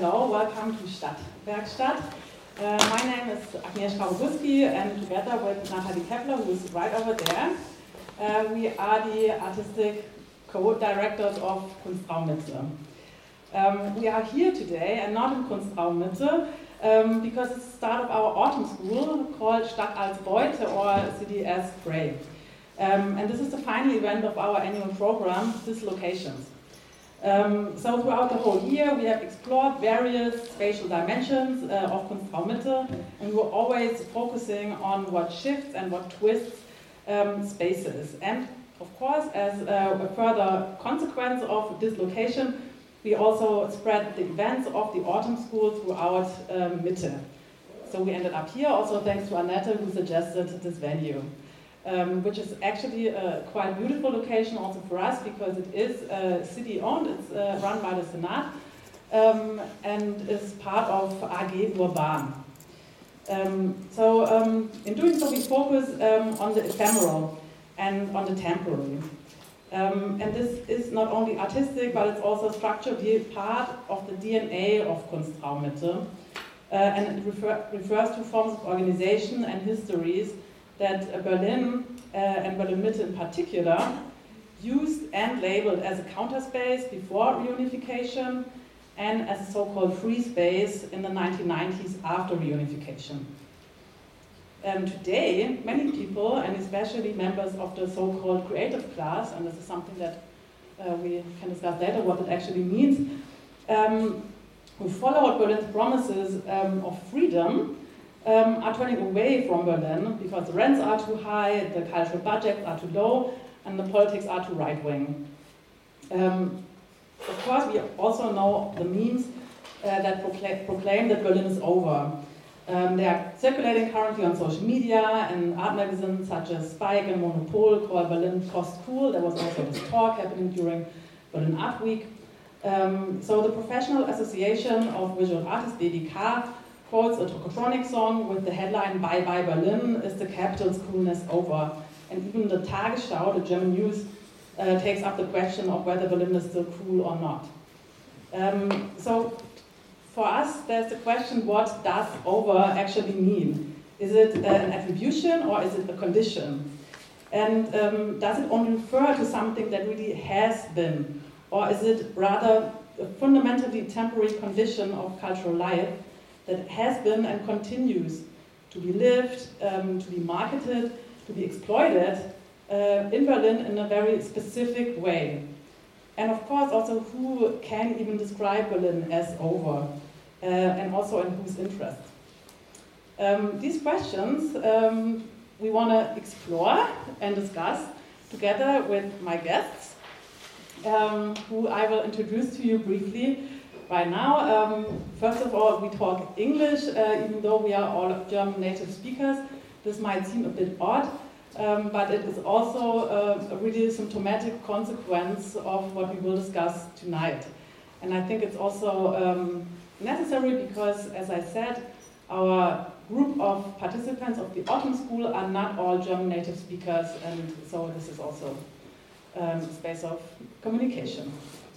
Hello, welcome to Stadtwerkstatt. My name is Agnieszka Boguski, and together with Natalie Kepler, who is right over there, we are the artistic co-directors of Kunstraum Mitte. We are here today and not in Kunstraum Mitte because it's the start of our autumn school called Stadt als Beute, or City as Prey. And this is the final event of our annual program, Dislocations. So throughout the whole year we have explored various spatial dimensions of Kunstraum Mitte, and we're always focusing on what shifts and what twists spaces. And of course, as a further consequence of dislocation, we also spread the events of the autumn school throughout Mitte. So we ended up here also thanks to Annette, who suggested this venue. Which is actually a quite beautiful location also for us because it is city-owned, it's run by the Senat, and is part of AG Urban. In doing so we focus on the ephemeral and on the temporary. And this is not only artistic, but it's also structurally part of the DNA of Kunstraum Mitte, and it refers to forms of organization and histories that Berlin, and Berlin Mitte in particular, used and labeled as a counter space before reunification and as a so-called free space in the 1990s after reunification. Today, many people, and especially members of the so-called creative class, and this is something that we can discuss later what it actually means, who followed Berlin's promises of freedom, are turning away from Berlin because the rents are too high, the cultural budgets are too low, and the politics are too right-wing. Of course, we also know the memes that proclaim that Berlin is over. They are circulating currently on social media, and art magazines such as Spike and Monopol call Berlin post-cool. There was also this talk happening during Berlin Art Week. So the Professional Association of Visual Artists, BVK, quotes a Tokotronic song with the headline "Bye Bye Berlin, is the capital's coolness over?" And even the Tagesschau, the German news, takes up the question of whether Berlin is still cool or not. So for us, there's the question, what does over actually mean? Is it an attribution or is it a condition? And does it only refer to something that really has been? Or is it rather a fundamentally temporary condition of cultural life that has been and continues to be lived, to be marketed, to be exploited in Berlin in a very specific way. And of course also who can even describe Berlin as over, and also in whose interest. These questions we want to explore and discuss together with my guests, who I will introduce to you briefly. Right now, first of all, we talk English, even though we are all German native speakers. This might seem a bit odd, but it is also a really symptomatic consequence of what we will discuss tonight. And I think it's also necessary because, as I said, our group of participants of the autumn school are not all German native speakers, and so this is also a space of communication.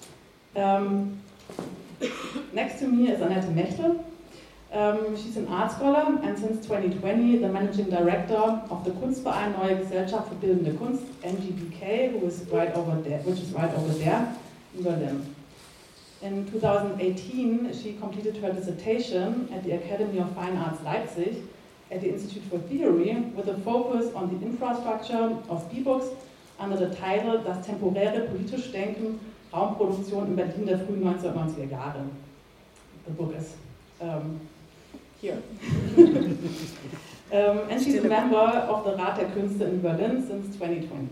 Next to me is Annette Mechtel. She's an art scholar and since 2020 the managing director of the Kunstverein Neue Gesellschaft für Bildende Kunst, NGBK, which is right over there in Berlin. In 2018, she completed her dissertation at the Academy of Fine Arts Leipzig at the Institute for Theory with a focus on the infrastructure of B-Books under the title Das temporäre politische Denken, Raumproduktion in Berlin der frühen 1990er Jahre. The book is here. And she's a member of the Rat der Künste in Berlin since 2020.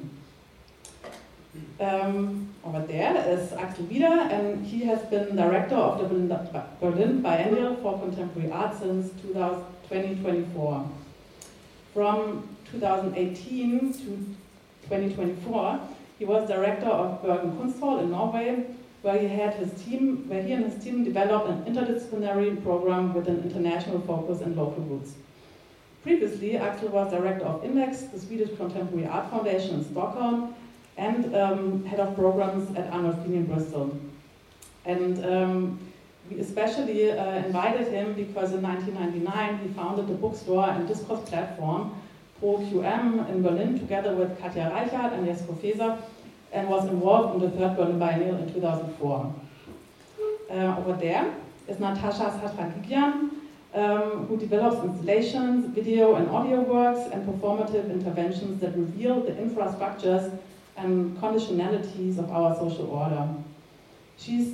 Over there is Axel Wieder, and he has been director of the Berlin Biennial for Contemporary Art since 2024. From 2018 to 2024, he was director of Bergen Kunsthall in Norway, where he and his team developed an interdisciplinary program with an international focus and local roots. Previously, Axel was director of Index, the Swedish Contemporary Art Foundation in Stockholm, and head of programs at Arnolfini in Bristol. And We especially invited him because in 1999 he founded the bookstore and discourse platform ProQM in Berlin together with Katja Reichert and Jesko Feser, and was involved in the Third Berlin Biennial in 2004. Over there is Natasha Satragigian, who develops installations, video and audio works, and performative interventions that reveal the infrastructures and conditionalities of our social order. She's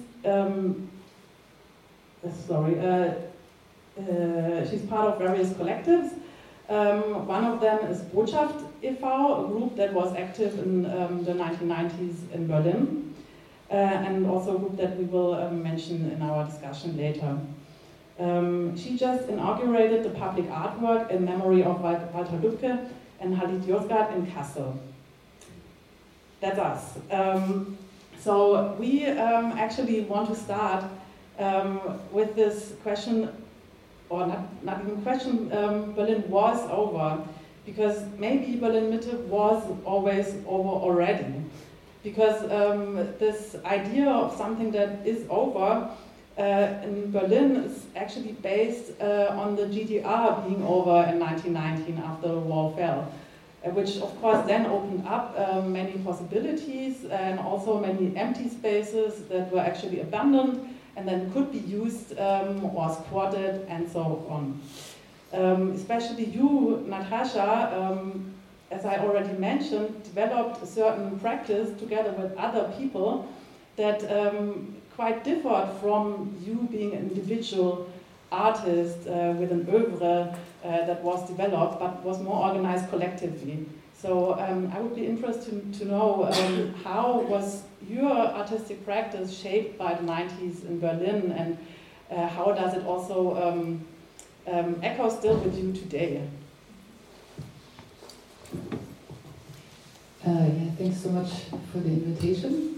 she's part of various collectives. One of them is Botschaft e.V., a group that was active in the 1990s in Berlin, and also a group that we will mention in our discussion later. She just inaugurated the public artwork in memory of Walter Lübcke and Halit Yozgat in Kassel. That's us. So we actually want to start with this question, or not even question, Berlin was over, because maybe Berlin Mitte was always over already. Because this idea of something that is over in Berlin is actually based on the GDR being over in 1919 after the wall fell, which of course then opened up many possibilities and also many empty spaces that were actually abandoned and then could be used or squatted and so on. Especially you, Natasha, as I already mentioned, developed a certain practice together with other people that quite differed from you being an individual artist with an oeuvre that was developed but was more organized collectively. So I would be interested to know how was your artistic practice shaped by the 90s in Berlin, and how does it also echo still with you today? Yeah, thanks so much for the invitation.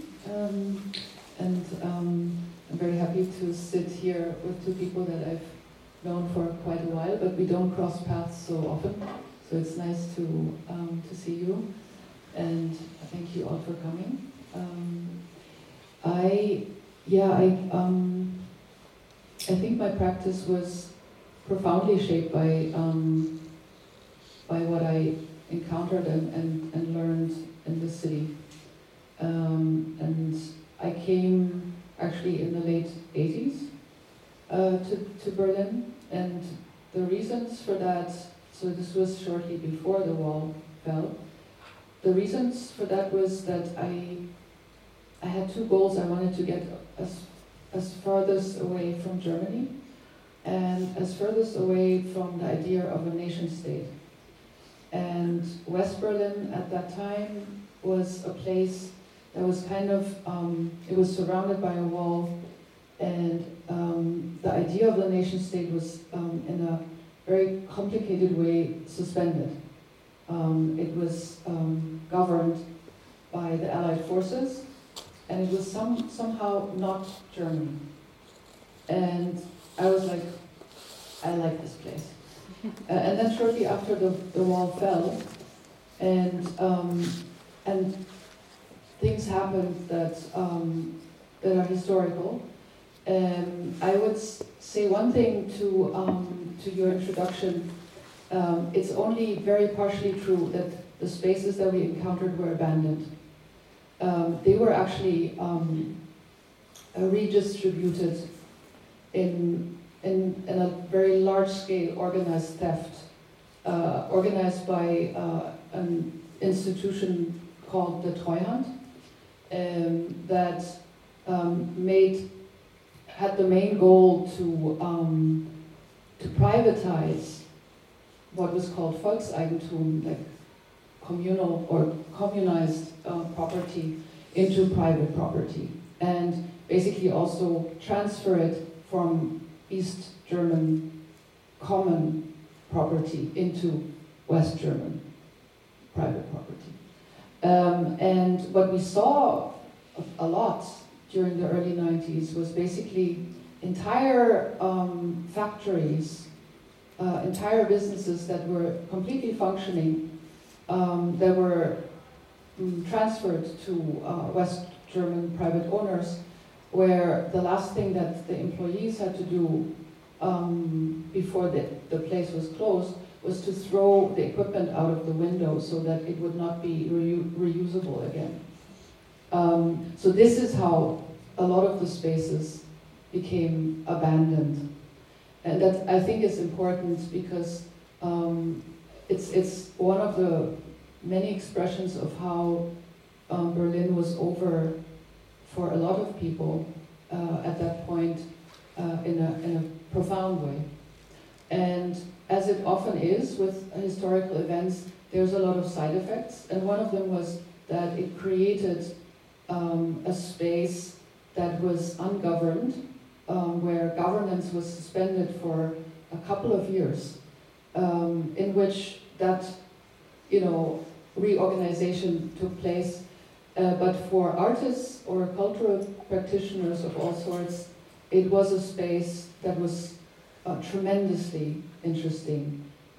I'm very happy to sit here with two people that I've known for quite a while, but we don't cross paths so often. So it's nice to see you, and thank you all for coming. I think my practice was profoundly shaped by what I encountered and learned in the city. And I came actually in the late 80s to Berlin, and the reasons for that, so this was shortly before the wall fell. The reasons for that was that I had two goals. I wanted to get as farthest away from Germany and as furthest away from the idea of a nation state. And West Berlin at that time was a place that was kind of, it was surrounded by a wall, and the idea of the nation state was in a very complicated way suspended. It was governed by the Allied forces, and it was somehow not Germany. And I was like, I like this place. And then shortly after the wall fell, and things happened that are historical. I would say one thing to your introduction. It's only very partially true that the spaces that we encountered were abandoned. They were actually redistributed in a very large-scale organized theft, organized by an institution called the Treuhand, that had the main goal to privatize what was called Volkseigentum, like communal or communized property, into private property, and basically also transfer it from East German common property into West German private property. And what we saw a lot during the early 90s was basically entire factories, entire businesses that were completely functioning, that were transferred to West German private owners, where the last thing that the employees had to do before the place was closed was to throw the equipment out of the window so that it would not be reusable again. So this is how a lot of the spaces became abandoned. And that, I think, is important because it's one of the many expressions of how Berlin was over for a lot of people at that point in a profound way. And as it often is with historical events, there's a lot of side effects. And one of them was that it created a space that was ungoverned, where governance was suspended for a couple of years, in which that, reorganization took place. But for artists or cultural practitioners of all sorts, it was a space that was tremendously interesting.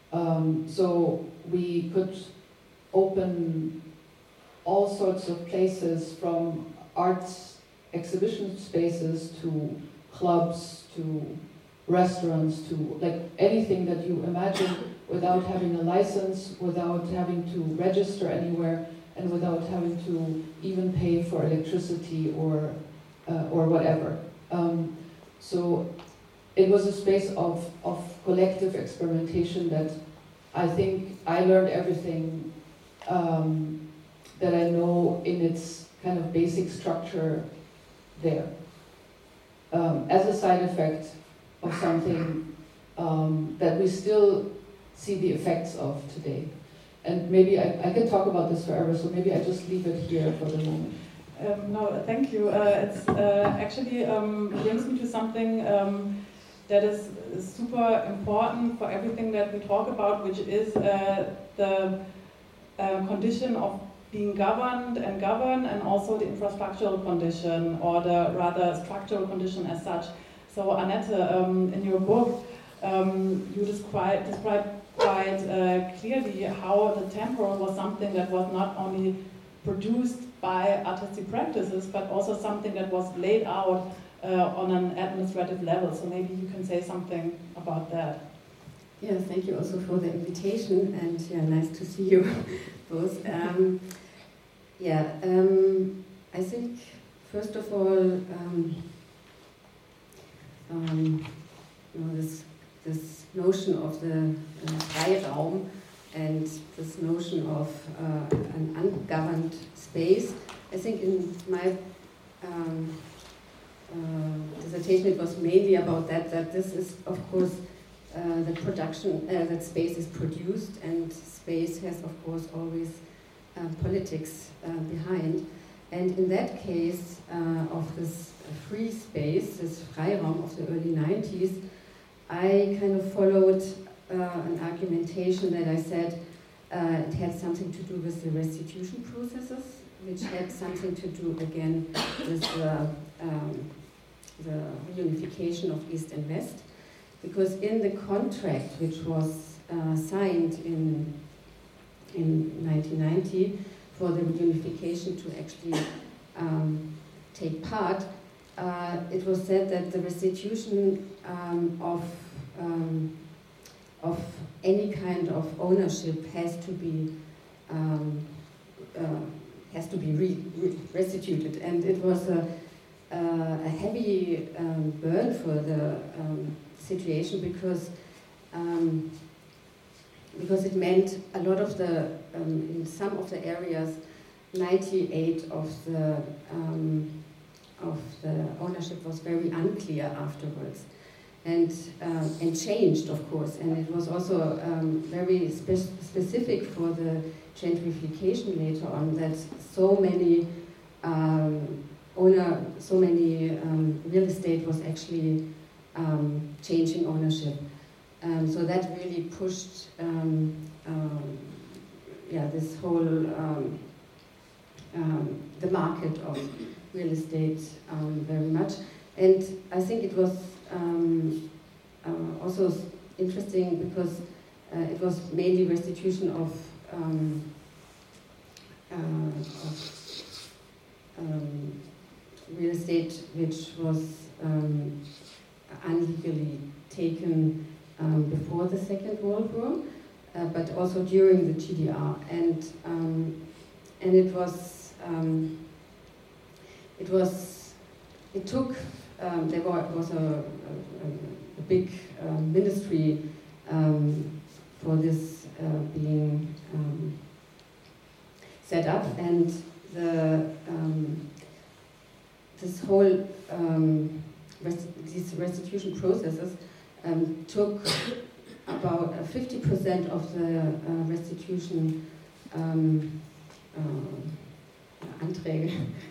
So we could open all sorts of places, from arts exhibition spaces to clubs to restaurants to like anything that you imagine, without having a license, without having to register anywhere, and without having to even pay for electricity or whatever. So it was a space of collective experimentation that I think I learned everything that I know in its kind of basic structure there. As a side effect of something that we still see the effects of today. And maybe I can talk about this forever, so maybe I just leave it here for the moment. No, thank you. It's actually brings me to something that is super important for everything that we talk about, which is the condition of being governed, and also the infrastructural condition, or the rather structural condition as such. So Annette, in your book, you describe quite clearly how the temporal was something that was not only produced by artistic practices, but also something that was laid out on an administrative level. So maybe you can say something about that. Yeah, thank you also for the invitation, and yeah, nice to see you both. I think first of all, this notion of the Freiraum and this notion of an ungoverned space. I think in my dissertation it was mainly about that this is, of course, the production, that space is produced, and space has, of course, always politics behind. And in that case of this free space, this Freiraum of the early 90s, I kind of followed an argumentation that I said it had something to do with the restitution processes, which had something to do again with the reunification of East and West. Because in the contract, which was signed in 1990 for the reunification to actually take part, it was said that the restitution of any kind of ownership has to be restituted, and it was a heavy burden for the situation because it meant a lot of the in some of the areas 98 of the ownership was very unclear afterwards, and changed, of course, and it was also very specific for the gentrification later on, that so many real estate was actually changing ownership. So that really pushed this whole the market of real estate very much. And I think it was also interesting because it was mainly restitution of real estate which was illegally taken before the Second World War, but also during the GDR, and it took there was a big ministry for this being set up, and this whole these restitution processes took about 50% of the restitution Anträge,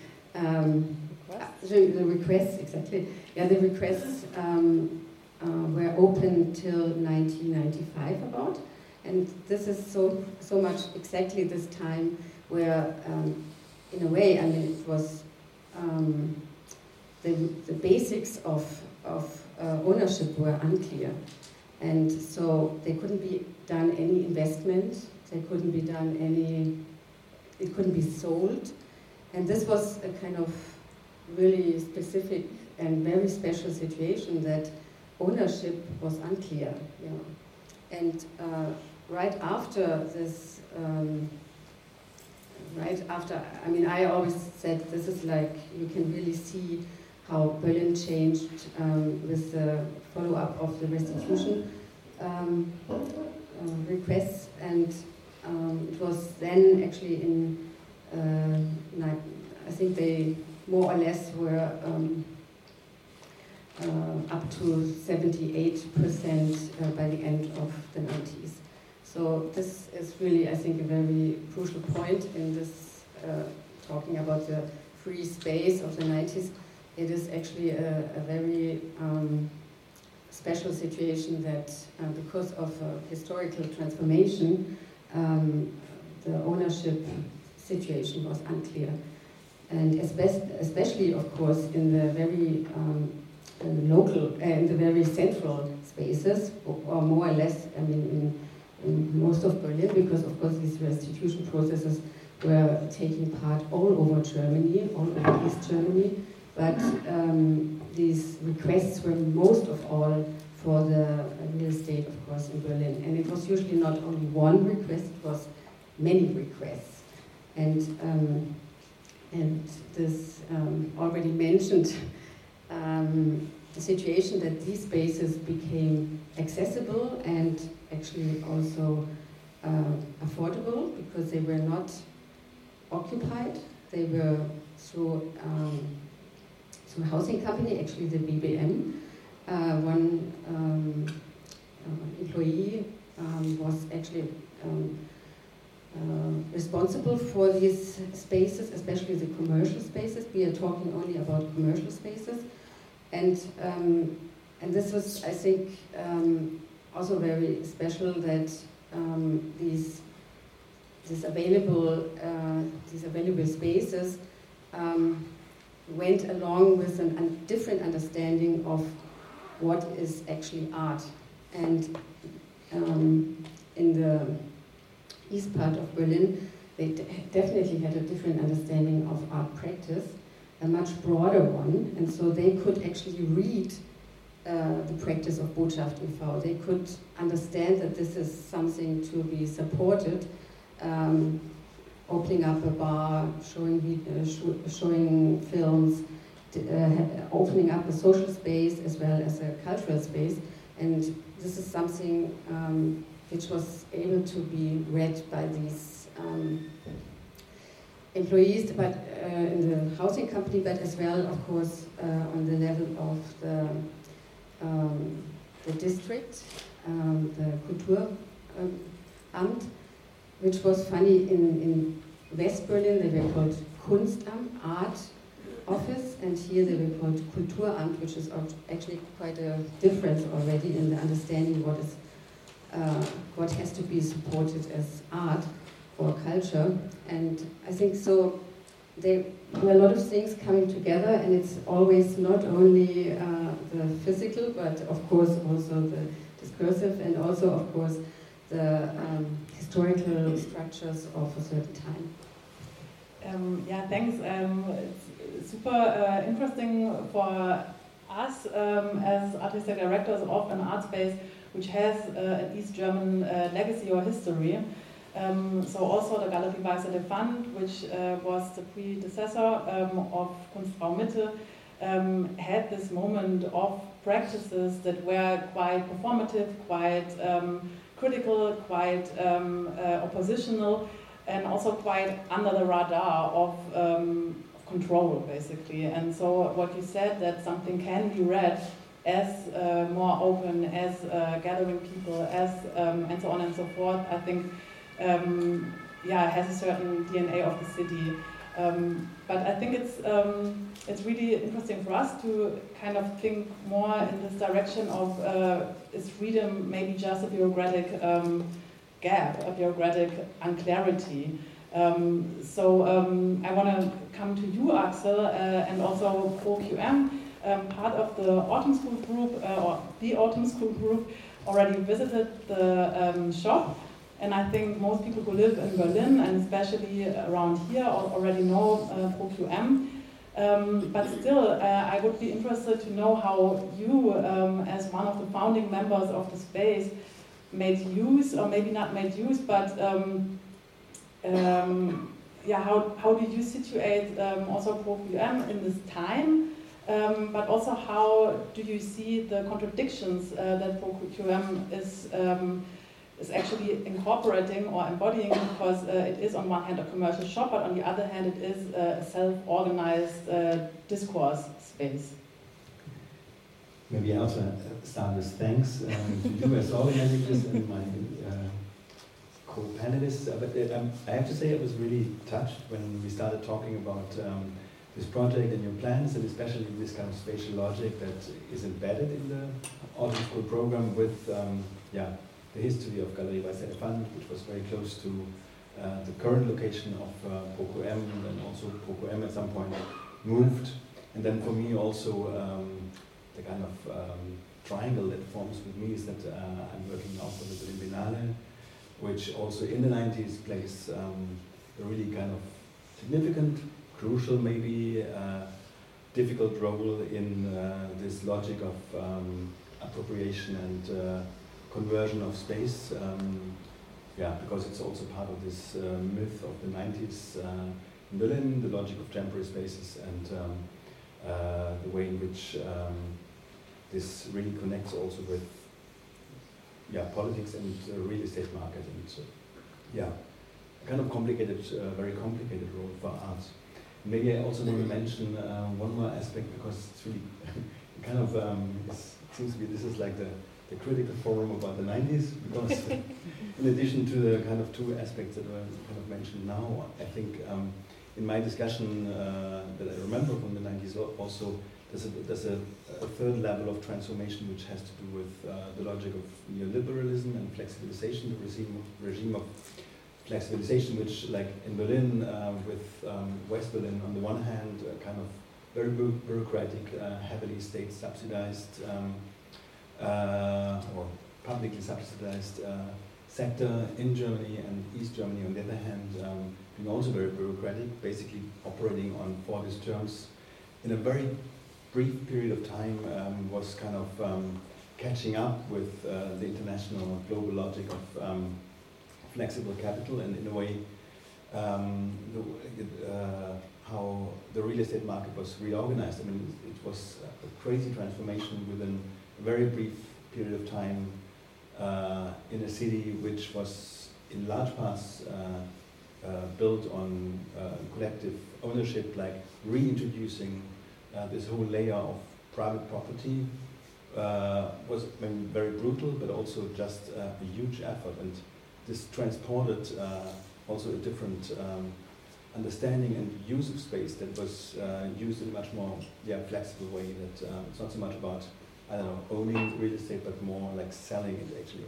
the requests, exactly. Yeah, the requests were open till 1995 about, and this is so much exactly this time where, in a way, I mean, it was the basics of ownership were unclear, and so there couldn't be done any investment, there couldn't be done any, it couldn't be sold, and this was a kind of really specific and very special situation that ownership was unclear, you know. And right after this, I mean, I always said this is like, you can really see how Berlin changed with the follow-up of the restitution requests, and it was then actually in, I think they more or less were up to 78% by the end of the 90s. So this is really, I think, a very crucial point in this, talking about the free space of the 90s. It is actually a very special situation that because of historical transformation, the ownership situation was unclear. And especially, of course, in the very local, in the very central spaces, or more or less, I mean, in most of Berlin, because of course these restitution processes were taking part all over Germany, all over East Germany, but these requests were most of all for the real estate, of course, in Berlin. And it was usually not only one request, it was many requests. And this already mentioned the situation that these spaces became accessible and actually also affordable, because they were not occupied. They were through housing company, actually the BBM. One employee was actually responsible for these spaces, especially the commercial spaces. We are talking only about commercial spaces, and this was, I think, also very special that these available spaces went along with a different understanding of what is actually art, and in the east part of Berlin, they definitely had a different understanding of art practice, a much broader one, and so they could actually read the practice of Botschaft e.V. They could understand that this is something to be supported, opening up a bar, showing films, opening up a social space as well as a cultural space, and this is something which was able to be read by these employees, but in the housing company, but as well, of course, on the level of the district, the Kulturamt, which was funny. In West Berlin, they were called Kunstamt, art office, and here they were called Kulturamt, which is actually quite a difference already in the understanding what has to be supported as art or culture. And I think so there were a lot of things coming together, and it's always not only the physical, but of course also the discursive, and also of course the historical structures of a certain time. Yeah, thanks. It's super interesting for us as artistic directors of an art space which has an East German legacy or history. So also the Galerie Weißer Elefant, which was the predecessor of Kunstraum Mitte, had this moment of practices that were quite performative, quite critical, quite oppositional, and also quite under the radar of control, basically. And so what you said, that something can be read as more open, as gathering people, as and so on and so forth, I think, yeah, has a certain DNA of the city. But I think it's really interesting for us to kind of think more in this direction of is freedom maybe just a bureaucratic gap, a bureaucratic unclarity. So I want to come to you, Axel, and also ProQM. Part of the Autumn School group, or the Autumn School group, already visited the shop. And I think most people who live in Berlin, and especially around here, already know ProQM. But still, I would be interested to know how you, as one of the founding members of the space, made use, or maybe not made use, but yeah, how do you situate also ProQM in this time? But also, how do you see the contradictions that ProQM is actually incorporating or embodying, because it is on one hand a commercial shop, but on the other hand it is a self-organized discourse space. Maybe I also start with thanks to you as organizing this and my co-panelists. But I have to say I was really touched when we started talking about this project and your plans, and especially this kind of spatial logic that is embedded in the Autumn School program with the history of Galerie Weißer Elefant, which was very close to the current location of ProQM, and then also ProQM at some point moved. And then for me also the kind of triangle that forms with me is that I'm working now for the Berlin Biennale, which also in the 90s plays a really kind of significant, crucial maybe, difficult role in this logic of appropriation and conversion of space, because it's also part of this myth of the 90s in Berlin, the logic of temporary spaces, and the way in which this really connects also with politics and the real estate market, and a kind of complicated, very complicated role for art. Maybe I also want to mention one more aspect, because it's really kind of, it seems to be this is like the critical forum about the 90s, because in addition to the kind of two aspects that were kind of mentioned now, I think in my discussion that I remember from the 90s also, there's a third level of transformation which has to do with the logic of neoliberalism and flexibilization, the regime of flexibilization, which, like in Berlin, with West Berlin on the one hand, kind of very bureaucratic, heavily state subsidized or publicly subsidized sector in Germany, and East Germany on the other hand being also very bureaucratic, basically operating on Fordist terms in a very brief period of time, was kind of catching up with the international global logic of flexible capital, and in a way how the real estate market was reorganized. I mean, it was a crazy transformation within a very brief period of time in a city which was in large parts built on collective ownership, like reintroducing this whole layer of private property was very brutal, but also just a huge effort. And this transported also a different understanding and use of space that was used in a much more flexible way. That it's not so much about, I don't know, owning real estate, but more like selling it actually,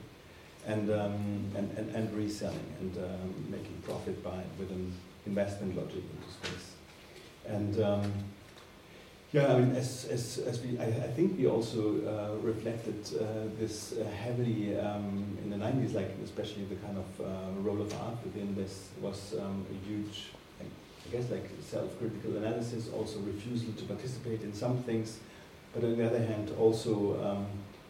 and reselling and making profit with an investment logic into space. And I mean, as we, I think we also reflected this heavily in the 90s, like especially the kind of role of art within this was a huge I guess like self-critical analysis, also refusal to participate in some things, but on the other hand also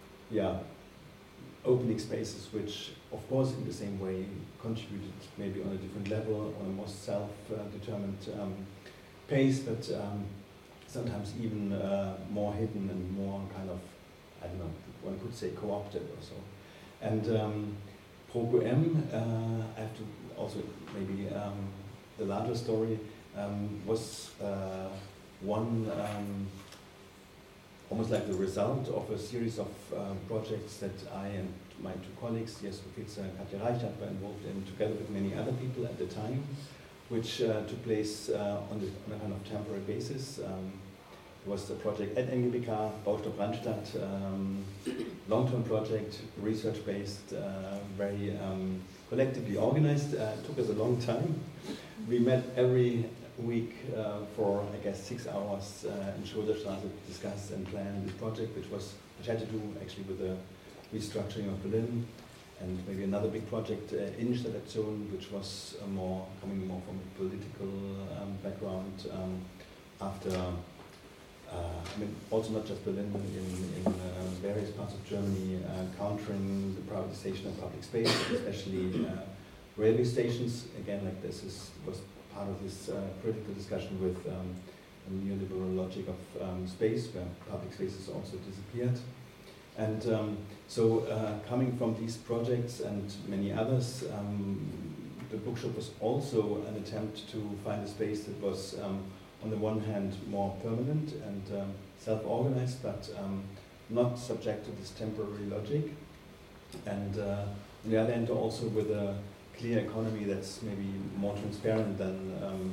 opening spaces which of course in the same way contributed maybe on a different level, on a more self-determined pace, but sometimes even more hidden and more kind of, I don't know, one could say co-opted or so. And ProQM, I have to also maybe the larger story was one almost like the result of a series of projects that I and my two colleagues, Jesper Kitzer and Katja Reichert, were involved in together with many other people at the time, which took place on a kind of temporary basis. It was the project at NGBK, Baustoff Randstadt, long-term project, research-based, very collectively organized. It took us a long time. We met every week for, I guess, 6 hours in Schroederstraße to discuss and plan this project, which had to do actually with the restructuring of Berlin, and maybe another big project, Innenstadtaktion, which was coming more from a political background after, I mean, also not just Berlin, in various parts of Germany, countering the privatization of public space, especially railway stations. Again, like this was part of this critical discussion with the neoliberal logic of space, where public spaces also disappeared. And so coming from these projects and many others, the bookshop was also an attempt to find a space that was on the one hand more permanent and self-organized, but not subject to this temporary logic. And on the other hand also with a clear economy that's maybe more transparent than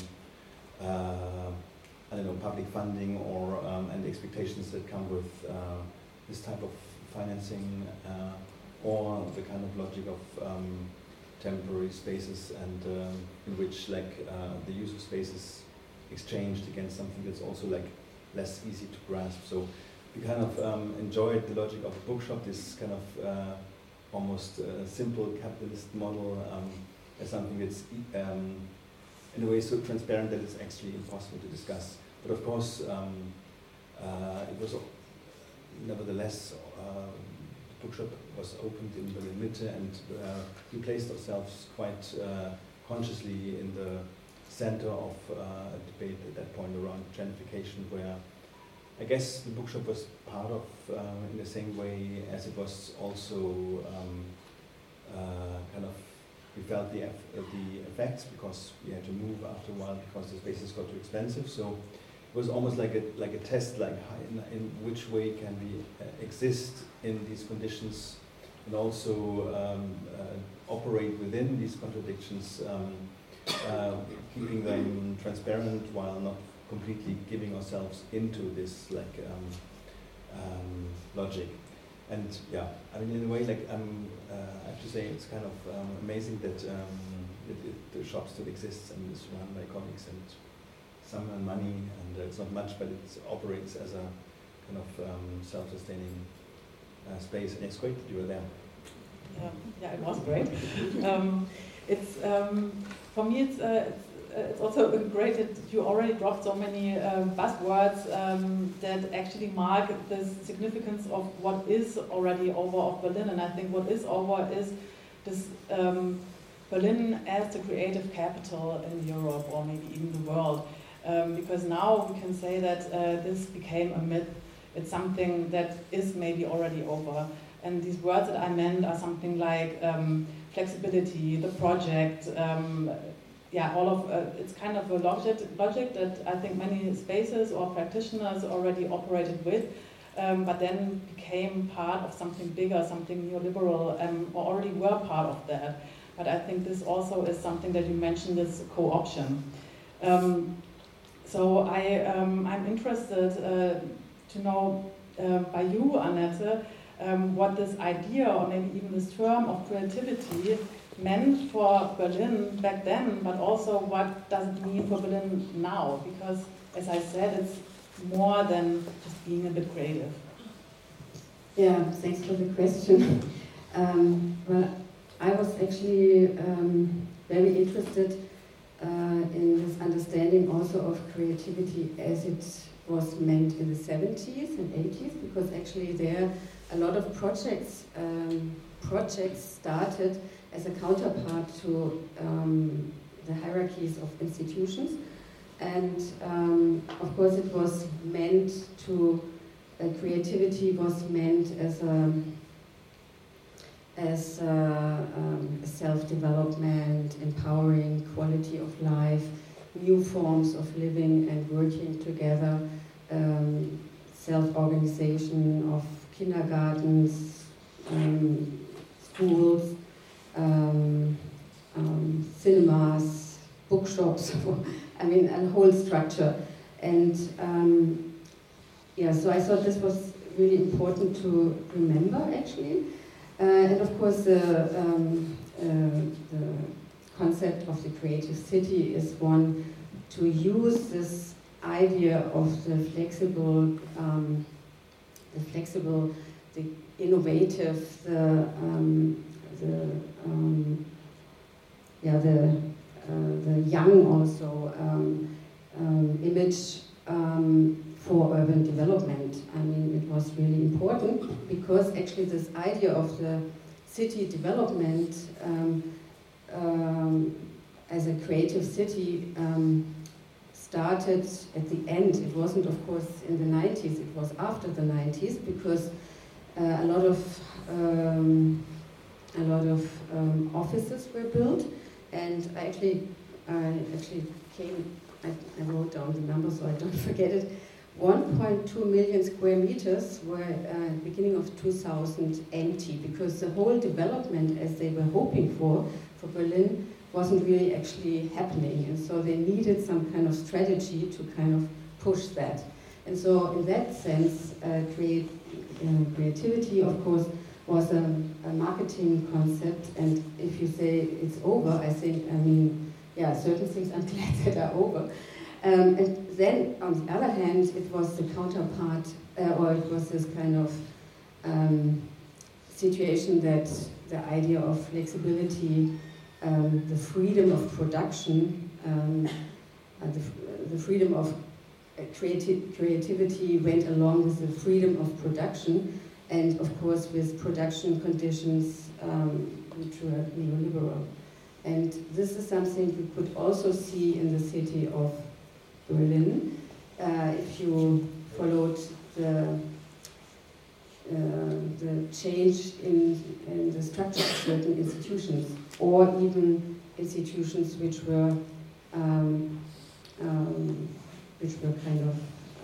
I don't know, public funding or and expectations that come with this type of financing or the kind of logic of temporary spaces and in which like the use of spaces exchanged against something that's also like less easy to grasp. So we kind of enjoyed the logic of the bookshop, this kind of almost simple capitalist model as something that's in a way so transparent that it's actually impossible to discuss. But of course, it was nevertheless, the bookshop was opened in Berlin Mitte, and we placed ourselves quite consciously in the center of a debate at that point around gentrification, where I guess the bookshop was part of, in the same way as it was also kind of, we felt the effects because we had to move after a while because the spaces got too expensive. So it was almost like a test, like in which way can we exist in these conditions and also operate within these contradictions, keeping them transparent while not completely giving ourselves into this like logic. And yeah, I mean, in a way, like I have to say, it's kind of amazing that the shop still exists and is run by colleagues, and some earn money, and it's not much, but it operates as a kind of self-sustaining space. And it's great that you were there. Yeah, it was great. It's for me, it's also great that you already dropped so many buzzwords that actually mark the significance of what is already over of Berlin. And I think what is over is this Berlin as the creative capital in Europe, or maybe even the world. Because now we can say that this became a myth. It's something that is maybe already over. And these words that I meant are something like flexibility, the project, all of it's kind of a logic that I think many spaces or practitioners already operated with, but then became part of something bigger, something neoliberal, or already were part of that. But I think this also is something that you mentioned, this co-option. So I'm interested to know by you, Annette, what this idea, or maybe even this term of creativity, meant for Berlin back then, but also what does it mean for Berlin now? Because, as I said, it's more than just being a bit creative. Yeah, thanks for the question. Well, I was actually very interested in this understanding also of creativity as it was meant in the 70s and 80s, because actually there a lot of projects started as a counterpart to the hierarchies of institutions. And of course it was meant to, creativity was meant as self-development, empowering quality of life, new forms of living and working together, self-organization of kindergartens, schools, cinemas, bookshops, I mean, a whole structure. And yeah, so I thought this was really important to remember, actually. And of course, the concept of the creative city is one to use this idea of the flexible, the innovative, the young also image for urban development. I mean, it was really important because actually this idea of the city development as a creative city started at the end. It wasn't, of course, in the 90s, it was after the 90s, because a lot of offices were built, and I wrote down the number so I don't forget it. 1.2 million square meters were at the beginning of 2000 empty, because the whole development as they were hoping for Berlin wasn't really actually happening, and so they needed some kind of strategy to kind of push that. And so in that sense, creativity, of course, was a marketing concept, and if you say it's over, I think, I mean, yeah, certain things I'm glad that are over. And then, on the other hand, it was the counterpart, or it was this kind of situation that the idea of flexibility, the freedom of production, the freedom of creativity went along with the freedom of production, and of course with production conditions which were neoliberal. And this is something we could also see in the city of Berlin. If you followed the change in the structure of certain institutions, or even institutions which were kind of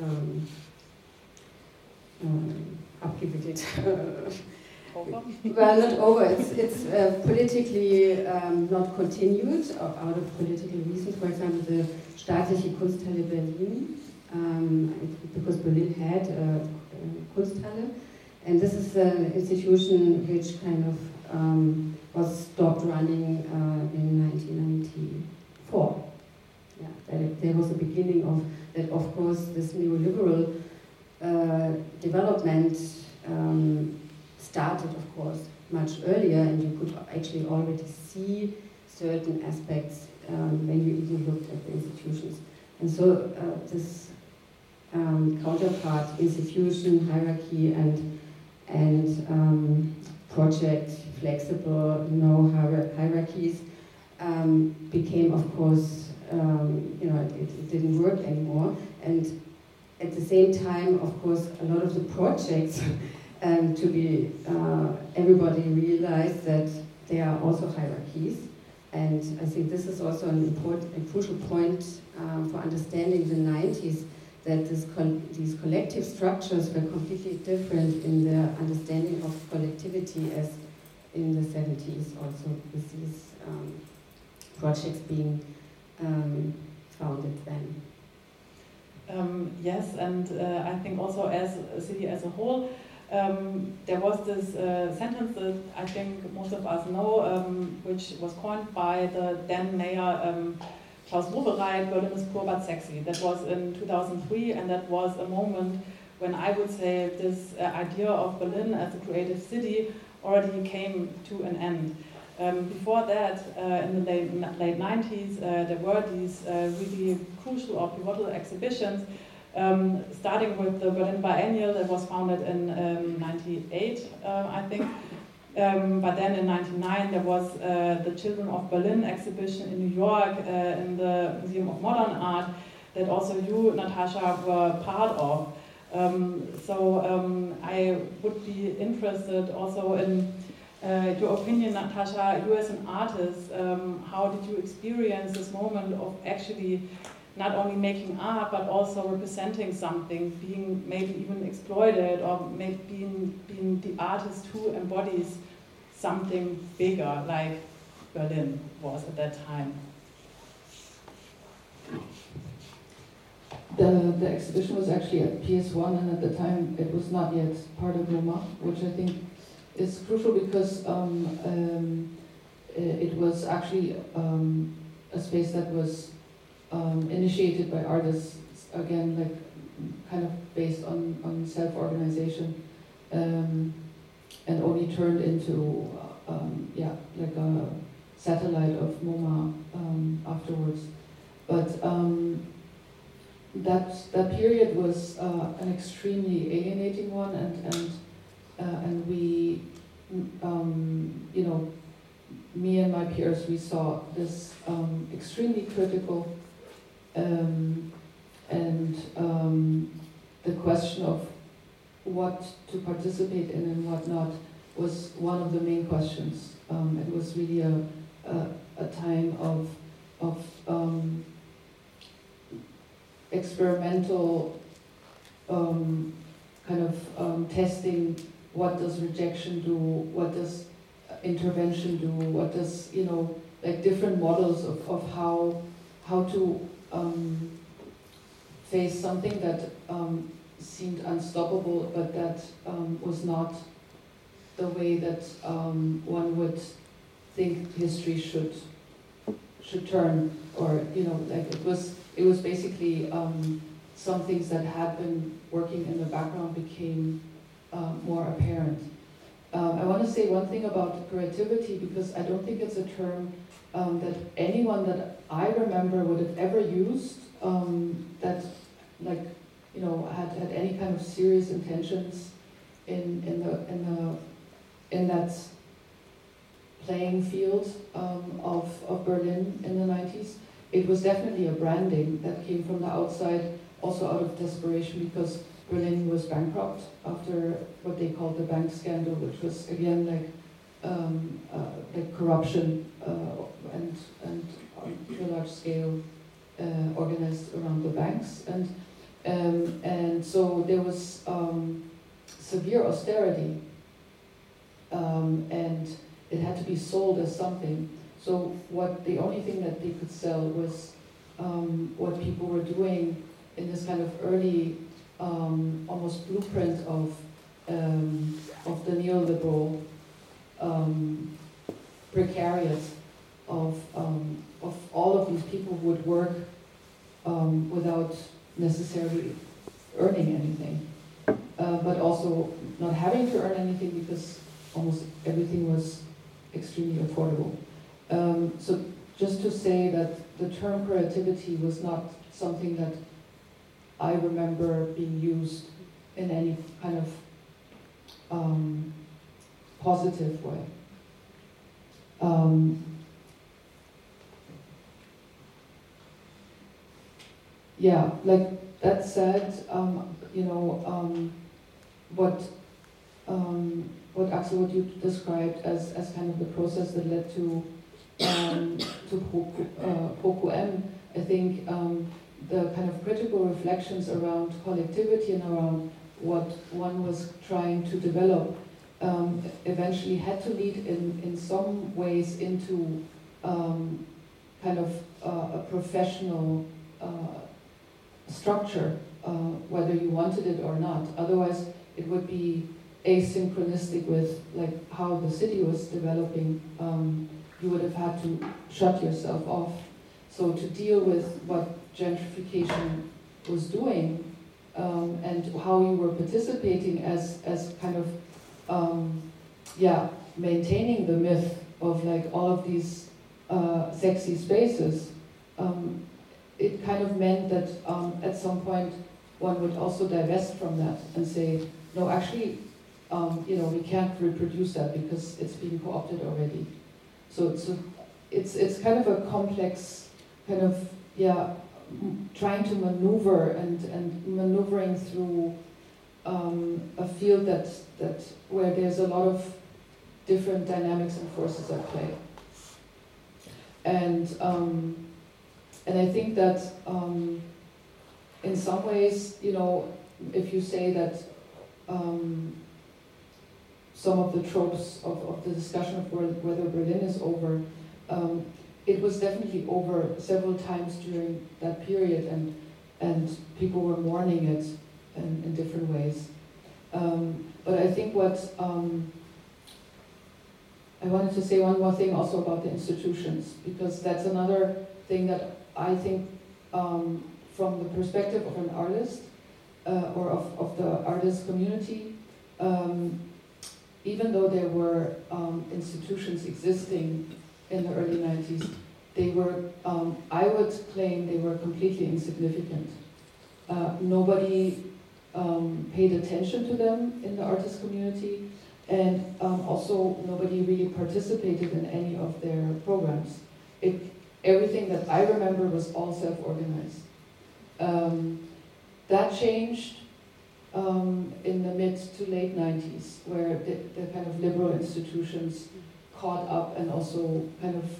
abgewickelt. Over? Well, not over. It's politically not continued out of political reasons. For example, the Staatliche Kunsthalle Berlin, because Berlin had a Kunsthalle, and this is an institution which kind of was stopped running in 1994. Yeah, there was a beginning of that. Of course, this neoliberal development started, of course, much earlier, and you could actually already see certain aspects when you even looked at the institutions. And so this counterpart, institution, hierarchy, and project, flexible, no hierarchies, became, of course, it didn't work anymore. And at the same time, of course, a lot of the projects everybody realized that there are also hierarchies, and I think this is also an important and crucial point for understanding the 90s, that these collective structures were completely different in their understanding of collectivity as in the 70s, also with these projects being founded then. Yes, and I think also as a city as a whole, there was this sentence that I think most of us know, which was coined by the then mayor Klaus Wowereit, Berlin is poor but sexy. That was in 2003, and that was a moment when I would say this idea of Berlin as a creative city already came to an end. Before that, in the late 90s, there were these really crucial or pivotal exhibitions, starting with the Berlin Biennial that was founded in 98, I think. But then in 99 there was the Children of Berlin exhibition in New York in the Museum of Modern Art that also you, Natasha, were part of. I would be interested also in your opinion, Natasha, you as an artist, how did you experience this moment of actually not only making art but also representing something, being maybe even exploited, or maybe being the artist who embodies something bigger like Berlin was at that time? The exhibition was actually at PS1, and at the time it was not yet part of MoMA, which I think is crucial because it was actually a space that was initiated by artists, again, like kind of based on self-organization, and only turned into like a satellite of MoMA afterwards. But that period was an extremely alienating one, and we, you know, me and my peers, we saw this extremely critical, and the question of what to participate in and what not was one of the main questions. It was really a time of experimental kind of testing. What does rejection do? What does intervention do? What does, you know, like different models of how to face something that seemed unstoppable, but that was not the way that one would think history should turn, or, you know, like it was basically some things that had been working in the background became more apparent. I want to say one thing about creativity, because I don't think it's a term that anyone that I remember would have ever used, that, like, you know, had any kind of serious intentions in that playing field of Berlin in the 90s. It was definitely a branding that came from the outside, also out of desperation, because Berlin was bankrupt after what they called the bank scandal, which was again like corruption and to a large scale organized around the banks, and so there was severe austerity, and it had to be sold as something. So the only thing that they could sell was what people were doing in this kind of early, almost blueprint of the neoliberal precariat of all of these people who would work without necessarily earning anything, but also not having to earn anything because almost everything was extremely affordable. So just to say that the term creativity was not something that I remember being used in any kind of positive way. Yeah, like that said, you know, what Axel, what you described as kind of the process that led to ProQM, I think the kind of critical reflections around collectivity and around what one was trying to develop eventually had to lead in some ways into kind of a professional structure, whether you wanted it or not. Otherwise, it would be asynchronistic with like how the city was developing. You would have had to shut yourself off. So to deal with what gentrification was doing and how you were participating as kind of maintaining the myth like all of these sexy spaces, it kind of meant that at some point one would also divest from that and say, no, actually, we can't reproduce that because it's being co-opted already. So it's kind of a complex kind of, trying to maneuver and maneuvering through a field that where there's a lot of different dynamics and forces at play. And I think that in some ways, if you say that some of the tropes of the discussion of whether Berlin is over, it was definitely over several times during that period, and people were mourning it in different ways. But I think what I wanted to say one more thing also about the institutions, because that's another thing that I think from the perspective of an artist or of the artist community, even though there were institutions existing in the early 90s, they were, I would claim they were completely insignificant. Nobody paid attention to them in the artist community, and also nobody really participated in any of their programs. Everything that I remember was all self-organized. That changed in the mid to late 90s, where the kind of liberal institutions caught up, and also kind of,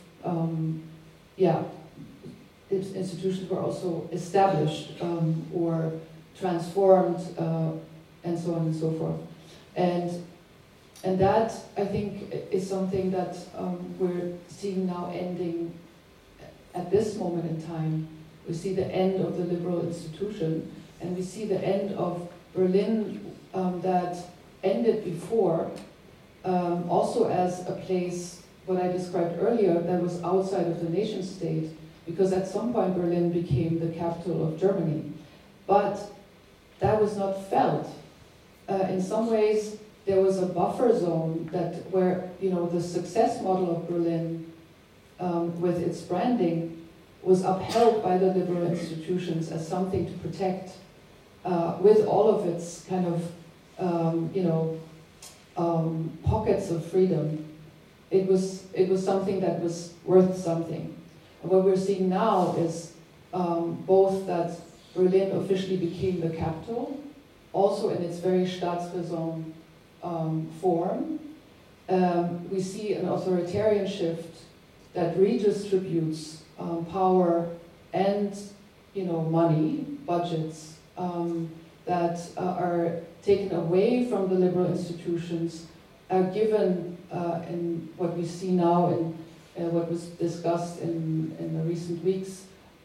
institutions were also established or transformed, and so on and so forth. And that, I think, is something that we're seeing now ending at this moment in time. We see the end of the liberal institution, and we see the end of Berlin that ended before, also as a place, what I described earlier, that was outside of the nation state, because at some point Berlin became the capital of Germany. But that was not felt. In some ways, there was a buffer zone where the success model of Berlin with its branding was upheld by the liberal institutions as something to protect, with all of its kind of pockets of freedom. It was something that was worth something. And what we're seeing now is both that Berlin officially became the capital, also in its very Staatsräson form. We see an authoritarian shift that redistributes power and money, budgets, that are taken away from the liberal institutions, are given in what we see now in what was discussed in the recent weeks,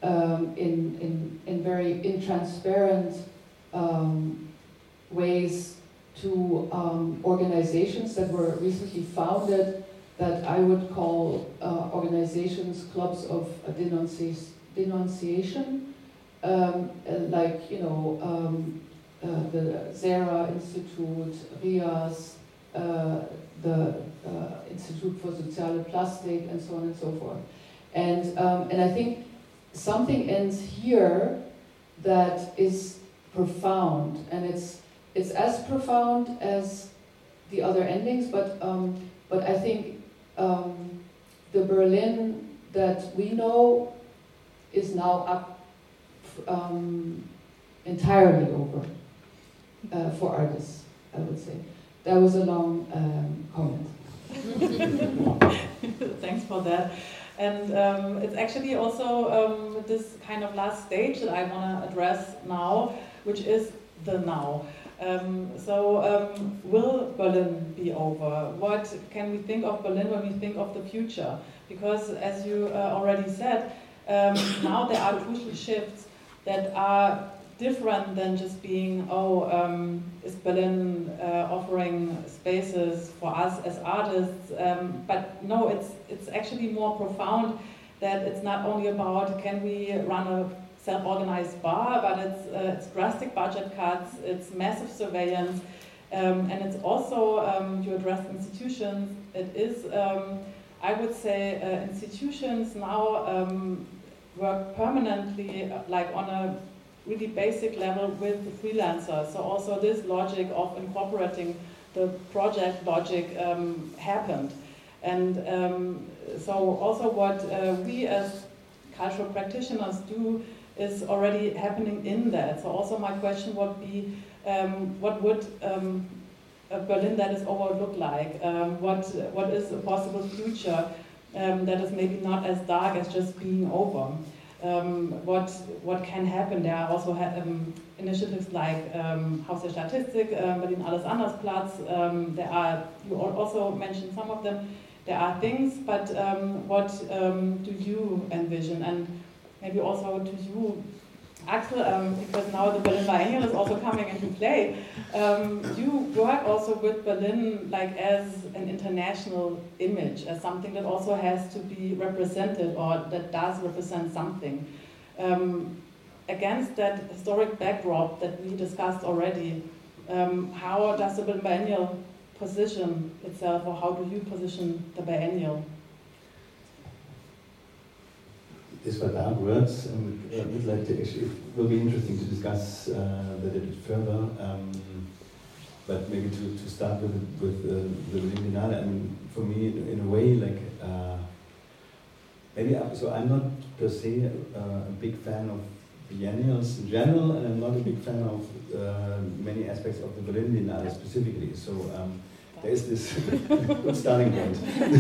in very intransparent ways to organizations that were recently founded, that I would call organizations, clubs of denunciation, like the Zara Institute, RIAS, the Institute for Soziale Plastik, and so on and so forth. And I think something ends here that is profound, and it's as profound as the other endings, but I think the Berlin that we know is now entirely over for artists, I would say. That was a long comment. Thanks for that. And it's actually also this kind of last stage that I want to address now, which is the now. Will Berlin be over? What can we think of Berlin when we think of the future? Because as you already said, now there are crucial shifts that are different than just being, is Berlin offering spaces for us as artists? But no, it's actually more profound, that it's not only about can we run a self-organized bar, but it's drastic budget cuts, it's massive surveillance, and it's also, you address institutions, it is, I would say institutions now work permanently, like on a really basic level with the freelancers. So also this logic of incorporating the project logic happened. And so also what we as cultural practitioners do is already happening in that. So also my question would be, what would a Berlin that is over look like? What is a possible future that is maybe not as dark as just being over? What can happen? There are also initiatives like Haus der Statistik, Berlin Alles Andersplatz. There are, you also mentioned some of them. There are things, but what do you envision? And maybe also to you, Axel, because now the Berlin Biennial is also coming into play. You work also with Berlin like as an international image, as something that also has to be represented or that does represent something. Against that historic backdrop that we discussed already, how does the Berlin Biennial position itself, or how do you position the Biennial? These were dark words, and would like to actually, it will be interesting to discuss that a bit further. But maybe to start with the Berlin Biennale, I mean, for me, in a way, like so I'm not per se a big fan of biennials in general, and I'm not a big fan of many aspects of the Berlin Biennale specifically. So there is this good starting point.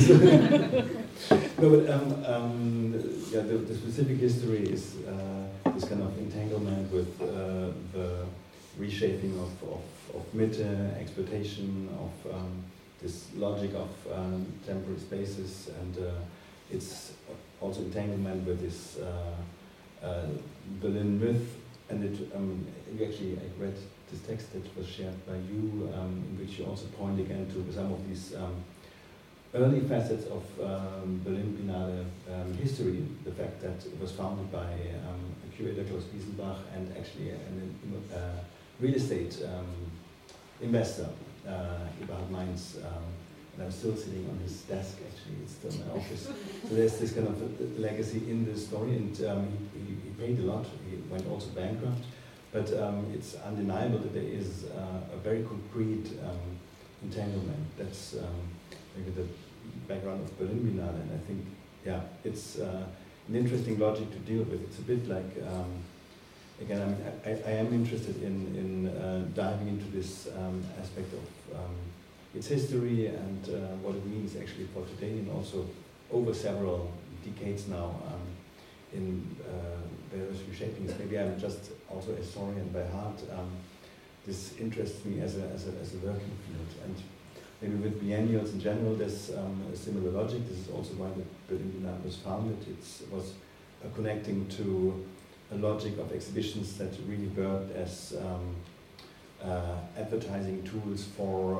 No, but yeah, the specific history is this kind of entanglement with the reshaping of Mitte, exploitation of this logic of temporary spaces, and it's also entanglement with this Berlin myth. And actually, I read this text that was shared by you, in which you also point again to some of these early facets of Berlin Biennale history. The fact that it was founded by curator Klaus Wiesenbach and actually a real estate investor, Eberhard Mainz. And I'm still sitting on his desk, actually, it's still in my office. So there's this kind of legacy in this story, and he paid a lot, he went also bankrupt, but it's undeniable that there is a very concrete entanglement. That's maybe the background of Berlin Biennale, and I think, yeah, it's an interesting logic to deal with. It's a bit like, again, I mean, I am interested in diving into this aspect of its history and what it means actually for today, and also over several decades now in various reshapings. Maybe I'm just also a historian by heart. This interests me as a working field, and maybe with biennials in general, there's a similar logic. This is also why the Berlin Biennale was founded. It was connecting to a logic of exhibitions that really worked as advertising tools for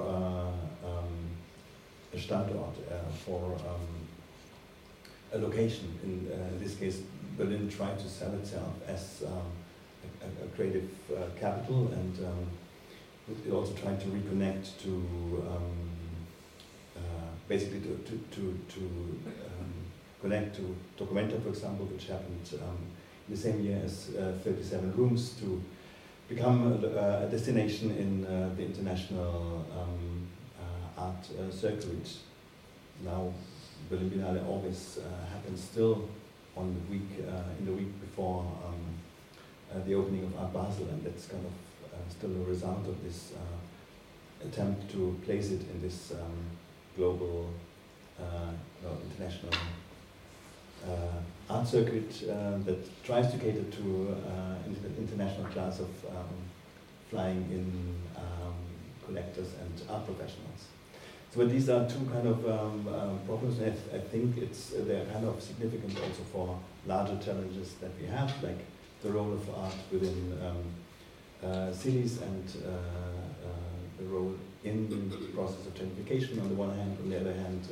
a Standort, for a location. In this case, Berlin tried to sell itself as a creative capital, and it also tried to reconnect to basically to connect to Documenta, for example, which happened in the same year as 37 Rooms, to become a destination in the international art circuit. Now, Berlin Biennale always happens still on the week in the week before the opening of Art Basel, and that's kind of still a result of this attempt to place it in this global, international art circuit that tries to cater to international class of flying-in collectors and art professionals. So but these are two kind of problems, and I think they're kind of significant also for larger challenges that we have, like the role of art within cities and the role in the process of gentrification on the one hand, on the other hand,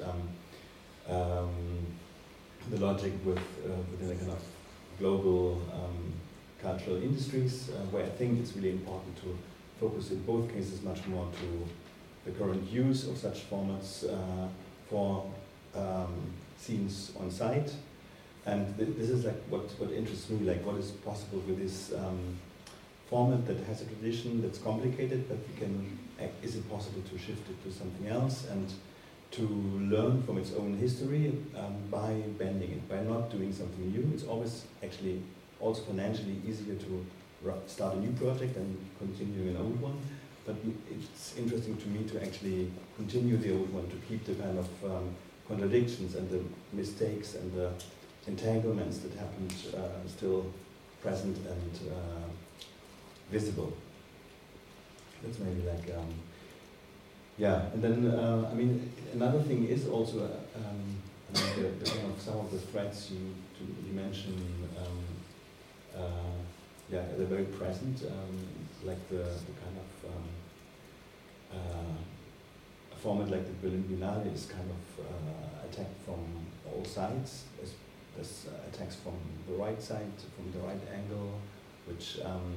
the logic within a kind of global cultural industries, where I think it's really important to focus in both cases much more to the current use of such formats for scenes on site. And this is like what interests me, like what is possible with this format that has a tradition that's complicated, but is it possible to shift it to something else and to learn from its own history by bending it, by not doing something new. It's always actually also financially easier to start a new project than continue an old one. But it's interesting to me to actually continue the old one, to keep the kind of contradictions and the mistakes and the entanglements that happened still present and visible. That's maybe like, yeah. And then, I mean, another thing is also, I mean, the kind of some of the threats you mentioned, yeah, they're very present, like the kind of, a format like the Berlin Biennale is kind of attacked from all sides. There's attacks from the right side, from the right angle, which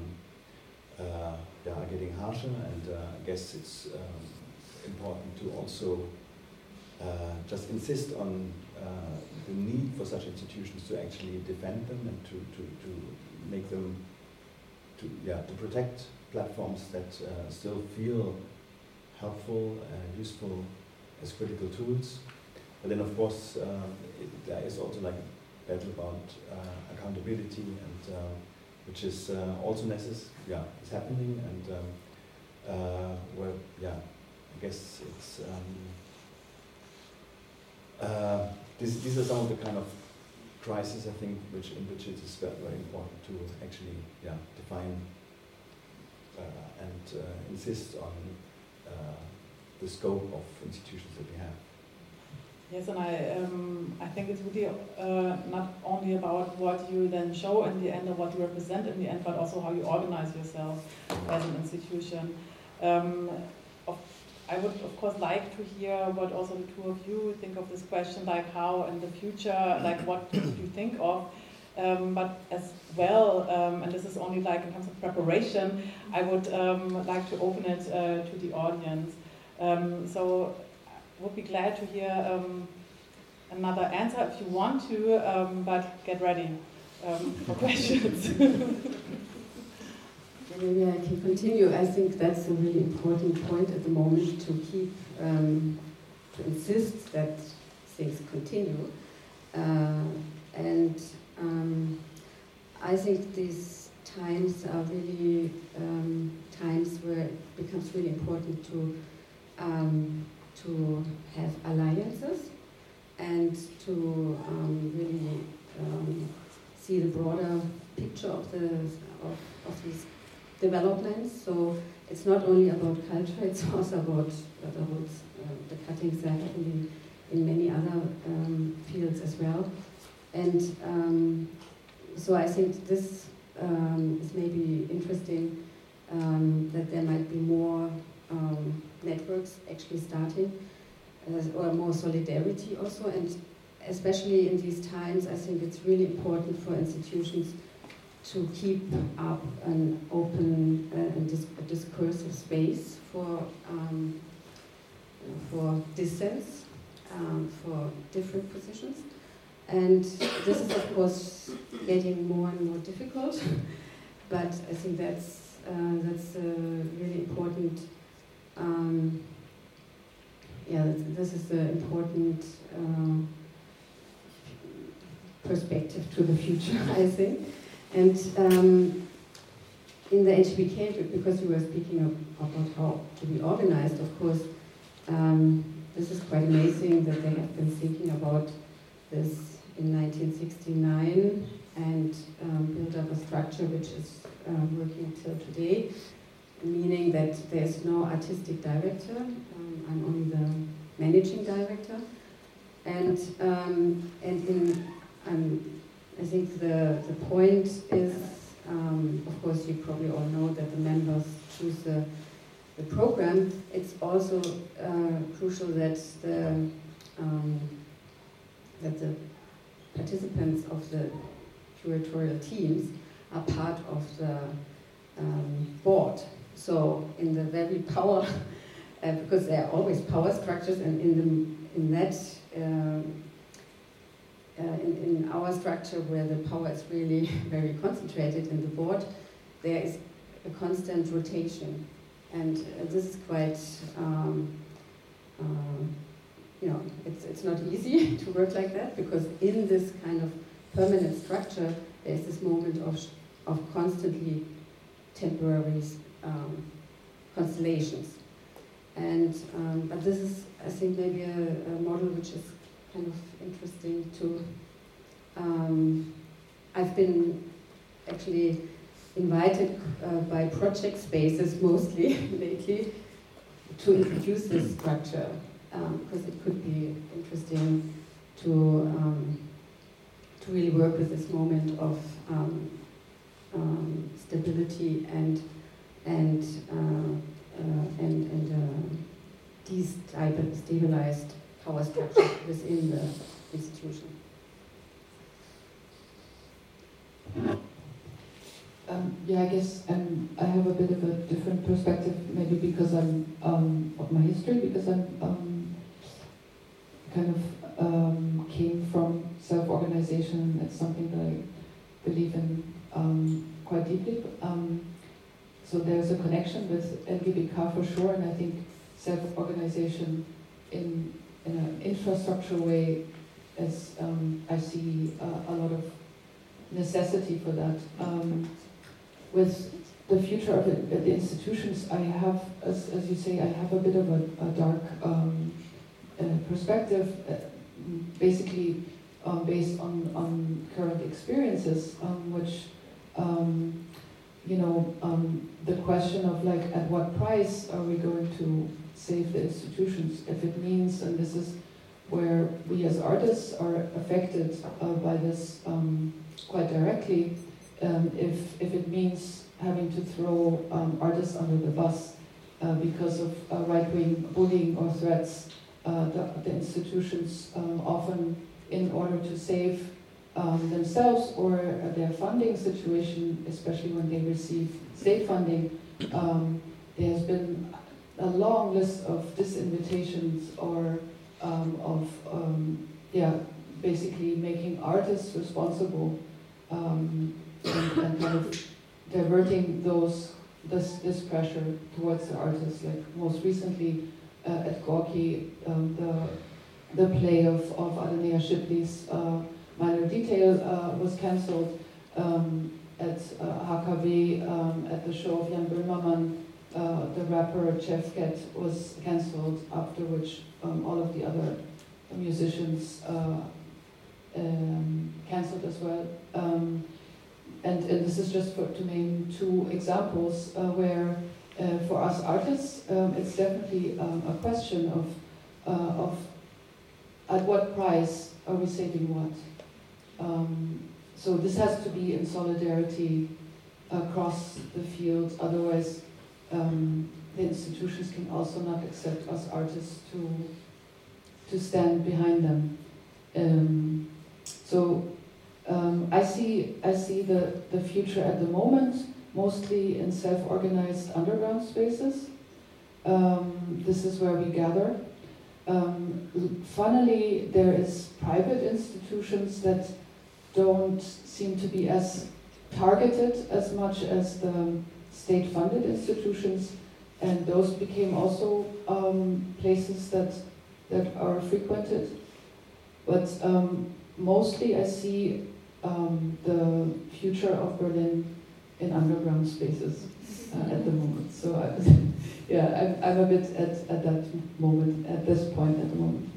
they are getting harsher, and I guess it's important to also just insist on the need for such institutions to actually defend them and to make them, to protect platforms that still feel helpful and useful as critical tools. But then of course there is also like a battle about accountability, and which is also necessary, it's happening, and where, I guess it's, these are some of the kind of crises, I think, in which it is very important to actually, define and insist on the scope of institutions that we have. Yes, and I think it's really not only about what you then show in the end or what you represent in the end, but also how you organize yourself as an institution. I would, of course, like to hear what also the two of you think of this question, like how in the future, like what do you think of? But as well, and this is only like in terms of preparation, I would like to open it to the audience. So I would be glad to hear another answer if you want to, but get ready for questions. Maybe I can continue. I think that's a really important point at the moment, to keep, to insist that things continue. And I think these times are really times where it becomes really important to have alliances and to really see the broader picture of these developments. So it's not only about culture, it's also about the cuttings that happen in many other fields as well. And so I think this is maybe interesting, that there might be more networks actually starting, or more solidarity also. And especially in these times, I think it's really important for institutions to keep up an open and discursive space for dissent, for different positions. And this is, of course, getting more and more difficult, but I think that's really important. This is the important perspective to the future, I think. And in the HBK, because we were speaking about how to be organized, of course, this is quite amazing that they have been thinking about this in 1969 and built up a structure which is working till today, meaning that there's no artistic director. I'm only the managing director, and I think the point is, of course, you probably all know that the members choose the program. It's also crucial that the participants of the curatorial teams are part of the board. So in the very power, because there are always power structures, and in that in our structure, where the power is really very concentrated in the board, there is a constant rotation. And this is quite, it's not easy to work like that, because in this kind of permanent structure, there's this moment of constantly temporary constellations. And but this is, I think, maybe a model which is kind of interesting to. I've been actually invited by project spaces mostly lately to introduce this structure, because it could be interesting to really work with this moment of stability and destabilized power structure within the institution. I guess I have a bit of a different perspective, maybe because I'm of my history, because I'm kind of came from self-organization. It's something that I believe in quite deeply. So there's a connection with LGBTK for sure, and I think self-organization in an infrastructural way, as I see a lot of necessity for that. With the future of the institutions, I have, as you say, I have a bit of a dark perspective, basically based on current experiences, which the question of like, at what price are we going to save the institutions? If it means, and this is where we as artists are affected by this quite directly, if it means having to throw artists under the bus because of right-wing bullying or threats, the institutions often, in order to save themselves or their funding situation, especially when they receive state funding, there has been a long list of disinvitations or basically making artists responsible and kind of diverting this pressure towards the artists. Like most recently at Gorky, the play of Adonai Shipley's Minor Detail was cancelled. At HKW, at the show of Jan Böhmermann, the rapper Chefket was cancelled, after which all of the other musicians cancelled as well. And this is just to name two examples where for us artists it's definitely a question of at what price are we saving what. So this has to be in solidarity across the field, otherwise the institutions can also not accept us artists to stand behind them. I see the future at the moment mostly in self-organized underground spaces. This is where we gather. Funnily, there is private institutions that don't seem to be as targeted as much as the state-funded institutions, and those became also places that are frequented. But mostly I see the future of Berlin in underground spaces at the moment. So I'm a bit at that moment, at this point at the moment.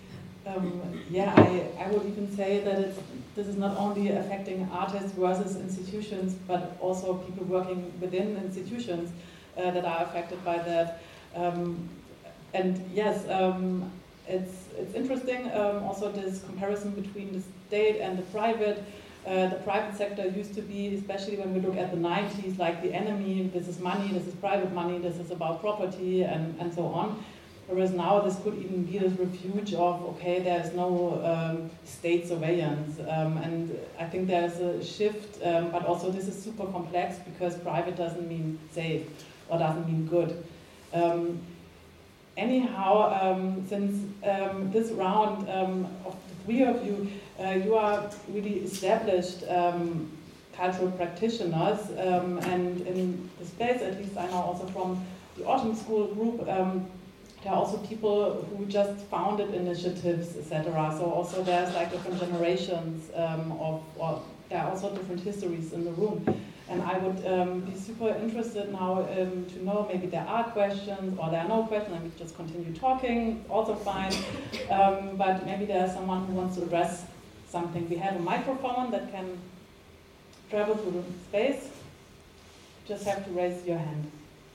I would even say that this is not only affecting artists versus institutions, but also people working within institutions that are affected by that. And yes, it's interesting also this comparison between the state and the private. The private sector used to be, especially when we look at the 90s, like the enemy. This is money, this is private money, this is about property and so on. Whereas now this could even be this refuge of, okay, there's no state surveillance. And I think there's a shift, but also this is super complex because private doesn't mean safe or doesn't mean good. anyhow, since this round of the three of you, you are really established cultural practitioners, and in the space, at least I know also from the Autumn School group, there are also people who just founded initiatives, etc. So also there's like different generations or there are also different histories in the room. And I would be super interested now to know, maybe there are questions or there are no questions, and we just continue talking, also fine. But maybe there's someone who wants to address something. We have a microphone that can travel through the space. Just have to raise your hand.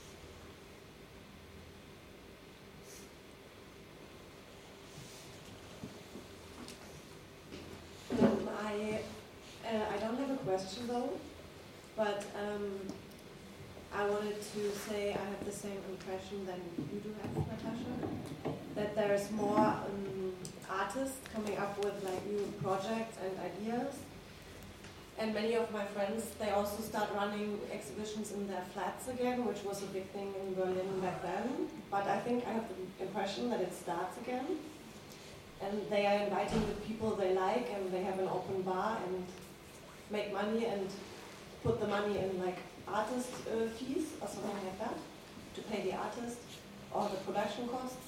I don't have a question though, but I wanted to say I have the same impression that you do have, Natasha, that there's more artists coming up with like new projects and ideas. And many of my friends, they also start running exhibitions in their flats again, which was a big thing in Berlin back then. But I think I have the impression that it starts again. And they are inviting the people they like, and they have an open bar and make money and put the money in like artist fees or something like that to pay the artist or the production costs.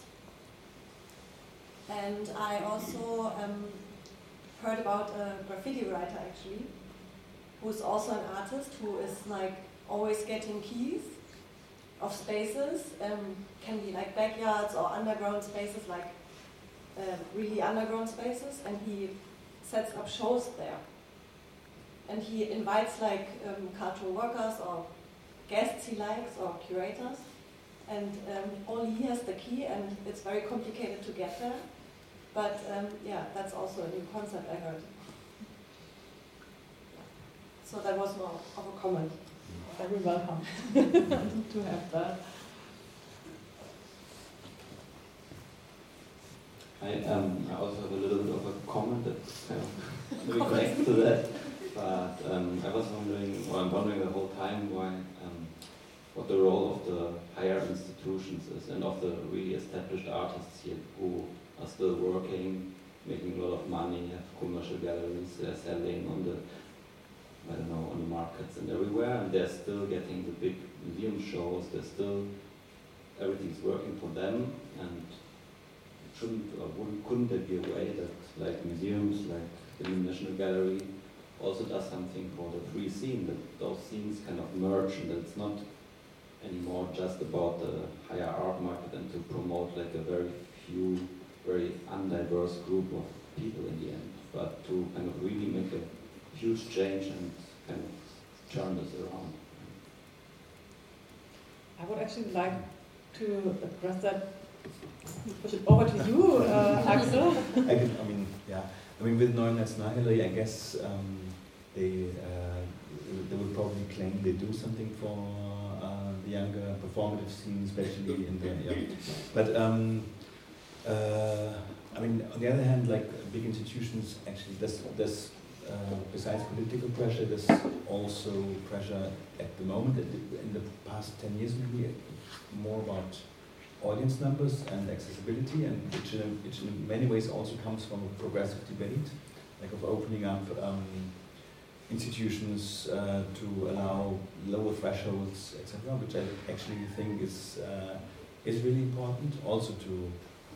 And I also heard about a graffiti writer actually, who's also an artist who is like always getting keys of spaces, can be like backyards or underground spaces, like really underground spaces, and he sets up shows there. And he invites like cultural workers or guests he likes or curators, and only he has the key, and it's very complicated to get there. But yeah, that's also a new concept I heard. So that was more of a comment. Very welcome to have that. I also have a little bit of a comment that's kind of connected to that. But I was wondering, or I'm wondering the whole time why, what the role of the higher institutions is, and of the really established artists here who are still working, making a lot of money, have commercial galleries, they're selling on the, I don't know, on the markets and everywhere, and they're still getting the big museum shows, they're still, everything's working for them, and couldn't there be a way that like museums, like the New National Gallery, also does something for the free scene, that those scenes kind of merge, and that it's not anymore just about the higher art market and to promote like a very few, very undiverse group of people in the end, but to kind of really make a huge change and kind of turn this around. I would actually like to address that, push it over to you, Axel. I mean, with Neue Nationalgalerie, I guess they would probably claim they do something for the younger performative scene, especially in the But I mean, on the other hand, like big institutions, actually, there's besides political pressure, there's also pressure at the moment. In the past 10 years, maybe more about audience numbers and accessibility, and which in many ways also comes from a progressive debate, like of opening up institutions to allow lower thresholds, etc., which I actually think is really important, also to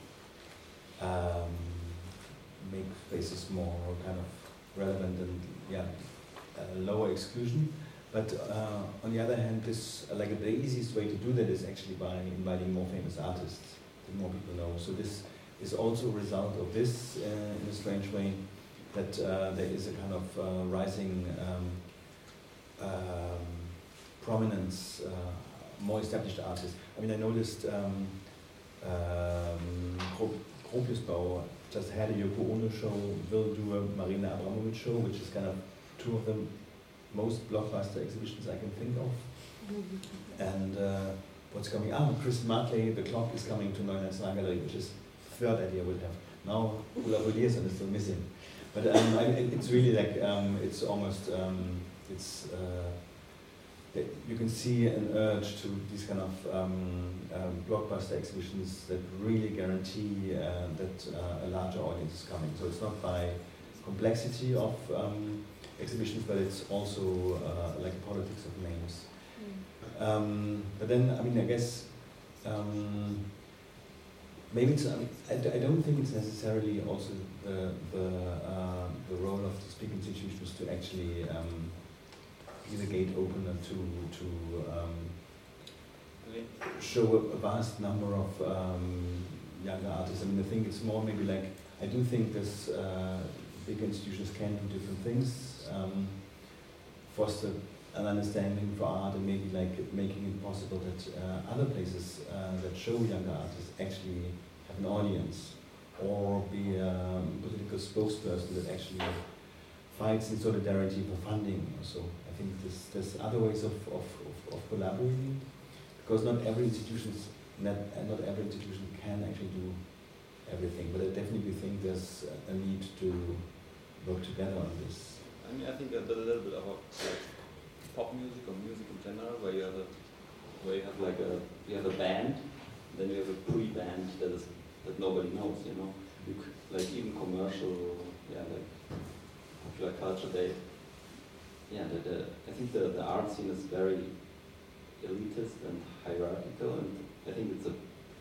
make spaces more kind of relevant and lower exclusion. But on the other hand, this like the easiest way to do that is actually by inviting more famous artists that more people know. So this is also a result of this in a strange way, that there is a kind of rising prominence, more established artists. I mean, I noticed Gropiusbau just had a Yoko Ono show, will do a Marina Abramovic show, which is kind of two of the most blockbuster exhibitions I can think of. And what's coming up? Chris Martley, The Clock, is coming to Neue Nationalgalerie, which is the third idea we'll have. Now Ulla Bolierson is still missing. But it's really like, it's almost, you can see an urge to these kind of blockbuster exhibitions that really guarantee that a larger audience is coming. So it's not by complexity of exhibitions, but it's also like a politics of names. But then, I mean, I guess maybe it's. I don't think it's necessarily also the role of these big institutions to actually be the gate opener to show a vast number of younger artists. I mean, I think it's more maybe like I do think this big institutions can do different things, foster an understanding for art, and maybe like making it possible that other places that show younger artists actually have an audience, or be a political spokesperson that actually fights in solidarity for funding. So I think there's other ways of collaborating, because not every institution can actually do everything. But I definitely think there's a need to work together on this. I mean, I think a little bit about like pop music or music in general, where you have a band, then you have a pre-band that nobody knows. You know, like even commercial, like popular culture. I think the art scene is very elitist and hierarchical, and I think it's a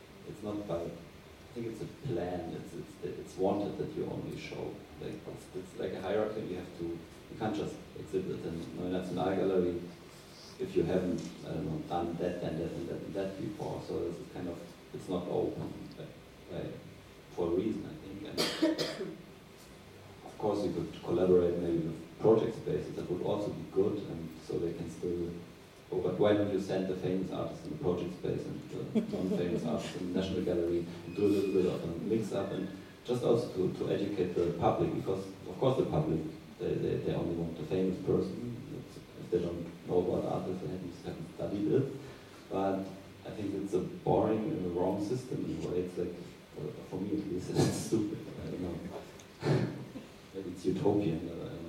plan. It's wanted that you only show like it's like a hierarchy. You can't just exhibit in Neue Nationalgalerie if you haven't done that and that and that and that before. So this is kind of it's not open for a reason, I think. And of course, you could collaborate maybe with project spaces. That would also be good, and so they can still. Oh, but why don't you send the famous artists in the project space and the non-famous artists in the National Gallery and do a little bit of a mix-up, and just also to educate the public, because of course the public, they only want the famous person. If they don't know about artists, they haven't studied it. But I think it's a boring and a wrong system in a way. It's like, for me at least, it's stupid. I don't know. Maybe it's utopian.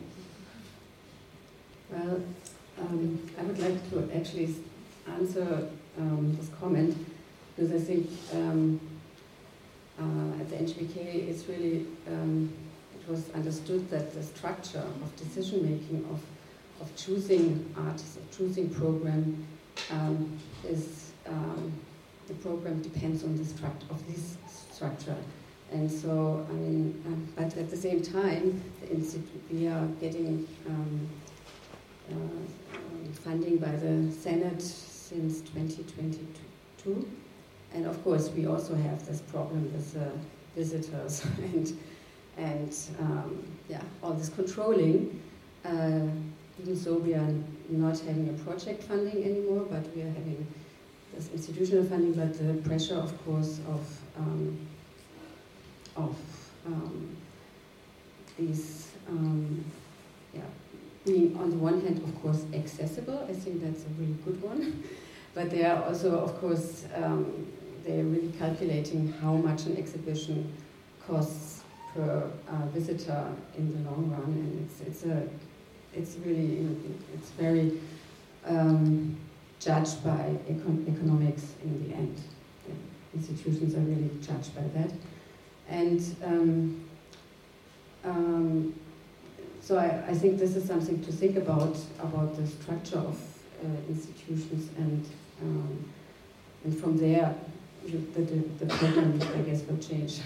Well, I would like to actually answer this comment, because I think at the NGBK it's really, it was understood that the structure of decision making, of choosing artists, of choosing program, is the program depends on the structure. And so, I mean, but at the same time, we are getting funding by the Senate since 2022, and of course we also have this problem with visitors and all this controlling. Even so, we are not having a project funding anymore, but we are having this institutional funding. But the pressure, of course, of these being on the one hand, of course, accessible. I think that's a really good one. But they are also, of course, they're really calculating how much an exhibition costs per visitor in the long run, and it's very judged by economics in the end. The institutions are really judged by that, and so I think this is something to think about the structure of institutions, and from there the program, I guess, will change.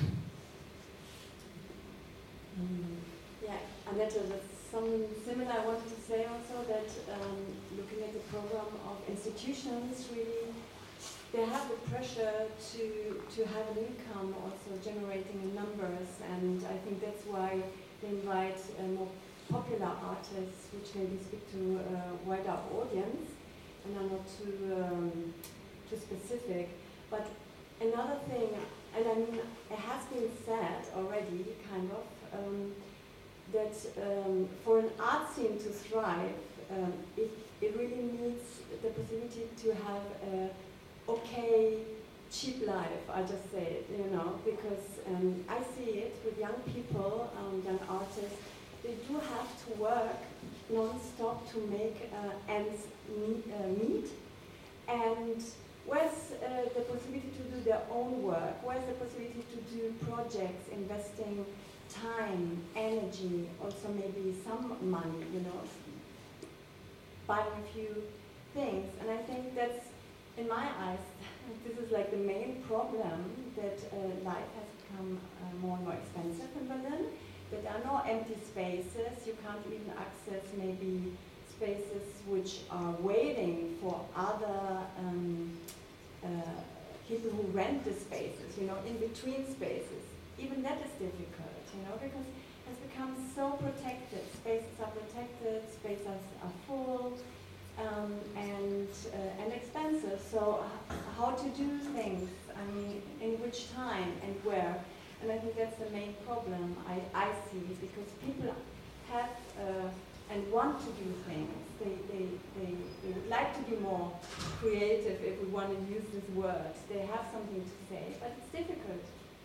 Yeah, Annette, that's something similar I wanted to say also, that looking at the program of institutions, really they have the pressure to have an income also generating in numbers, and I think that's why they invite more popular artists, which maybe speak to a wider audience and are not too specific. But another thing, and I mean, it has been said already, kind of, that for an art scene to thrive, it really needs the possibility to have a okay, cheap life, I just say it, because I see it with young people, young artists. They do have to work non-stop to make ends meet. And where's the possibility to do their own work? Where's the possibility to do projects, investing time, energy, also maybe some money, you know, buying a few things. And I think that's, in my eyes, this is like the main problem, that life has become more and more expensive in Berlin. That there are no empty spaces. You can't even access maybe spaces which are waiting for other people who rent the spaces, you know, in between spaces. Even that is difficult, you know, because it has become so protected. Spaces are protected, spaces are full, and expensive. So how to do things, I mean, in which time and where? And I think that's the main problem I see, because people have and want to do things. They would like to be more creative, if we want to use this word. They have something to say, but it's difficult.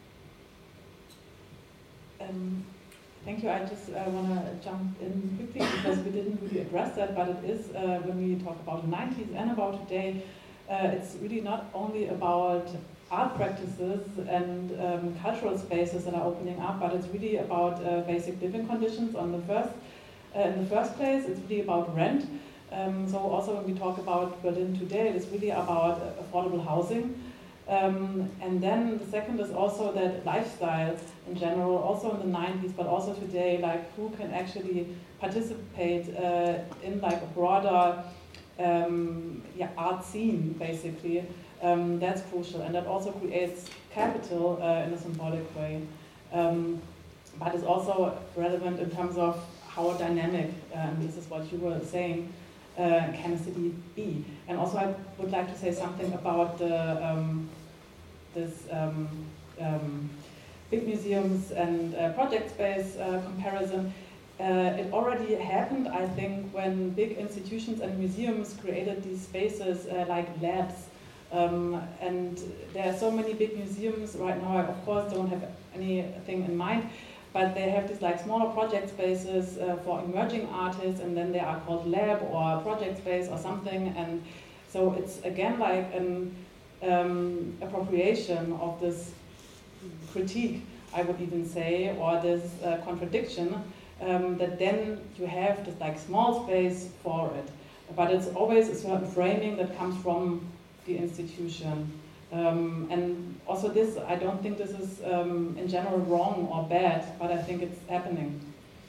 Thank you. I just want to jump in quickly because we didn't really address that, but it is when we talk about the 90s and about today, it's really not only about art practices and cultural spaces that are opening up, but it's really about basic living conditions in the first place. It's really about rent. So also when we talk about Berlin today, it's really about affordable housing. And then the second is also that lifestyle in general, also in the 90s, but also today, like who can actually participate in like a broader art scene, basically. That's crucial, and that also creates capital in a symbolic way. But it's also relevant in terms of how dynamic, this is what you were saying, can a city be. And also I would like to say something about the big museums and project space comparison. It already happened, I think, when big institutions and museums created these spaces like labs. And there are so many big museums right now. I, of course, don't have anything in mind, but they have these like smaller project spaces for emerging artists, and then they are called lab or project space or something. And so it's again like an appropriation of this critique, I would even say, or this contradiction, that then you have this like small space for it. But it's always a certain framing that comes from the institution. And also this, I don't think this is in general wrong or bad, but I think it's happening.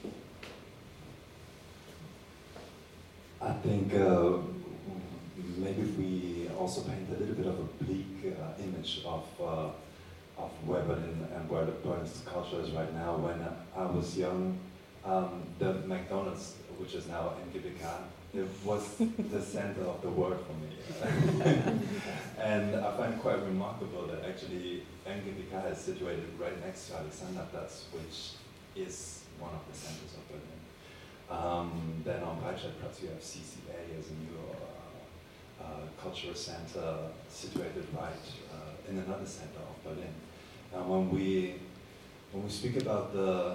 I think maybe if we also paint a little bit of a bleak image of where Berlin and where the Berlin's culture is right now. When I was young, the McDonald's, which is now NGBK, it was the center of the world for me. And I find it quite remarkable that actually NGBK is situated right next to Alexanderplatz, which is one of the centers of Berlin. Then on Breitscheidplatz you have CCA as a new cultural center situated right in another center of Berlin. Now when we speak about the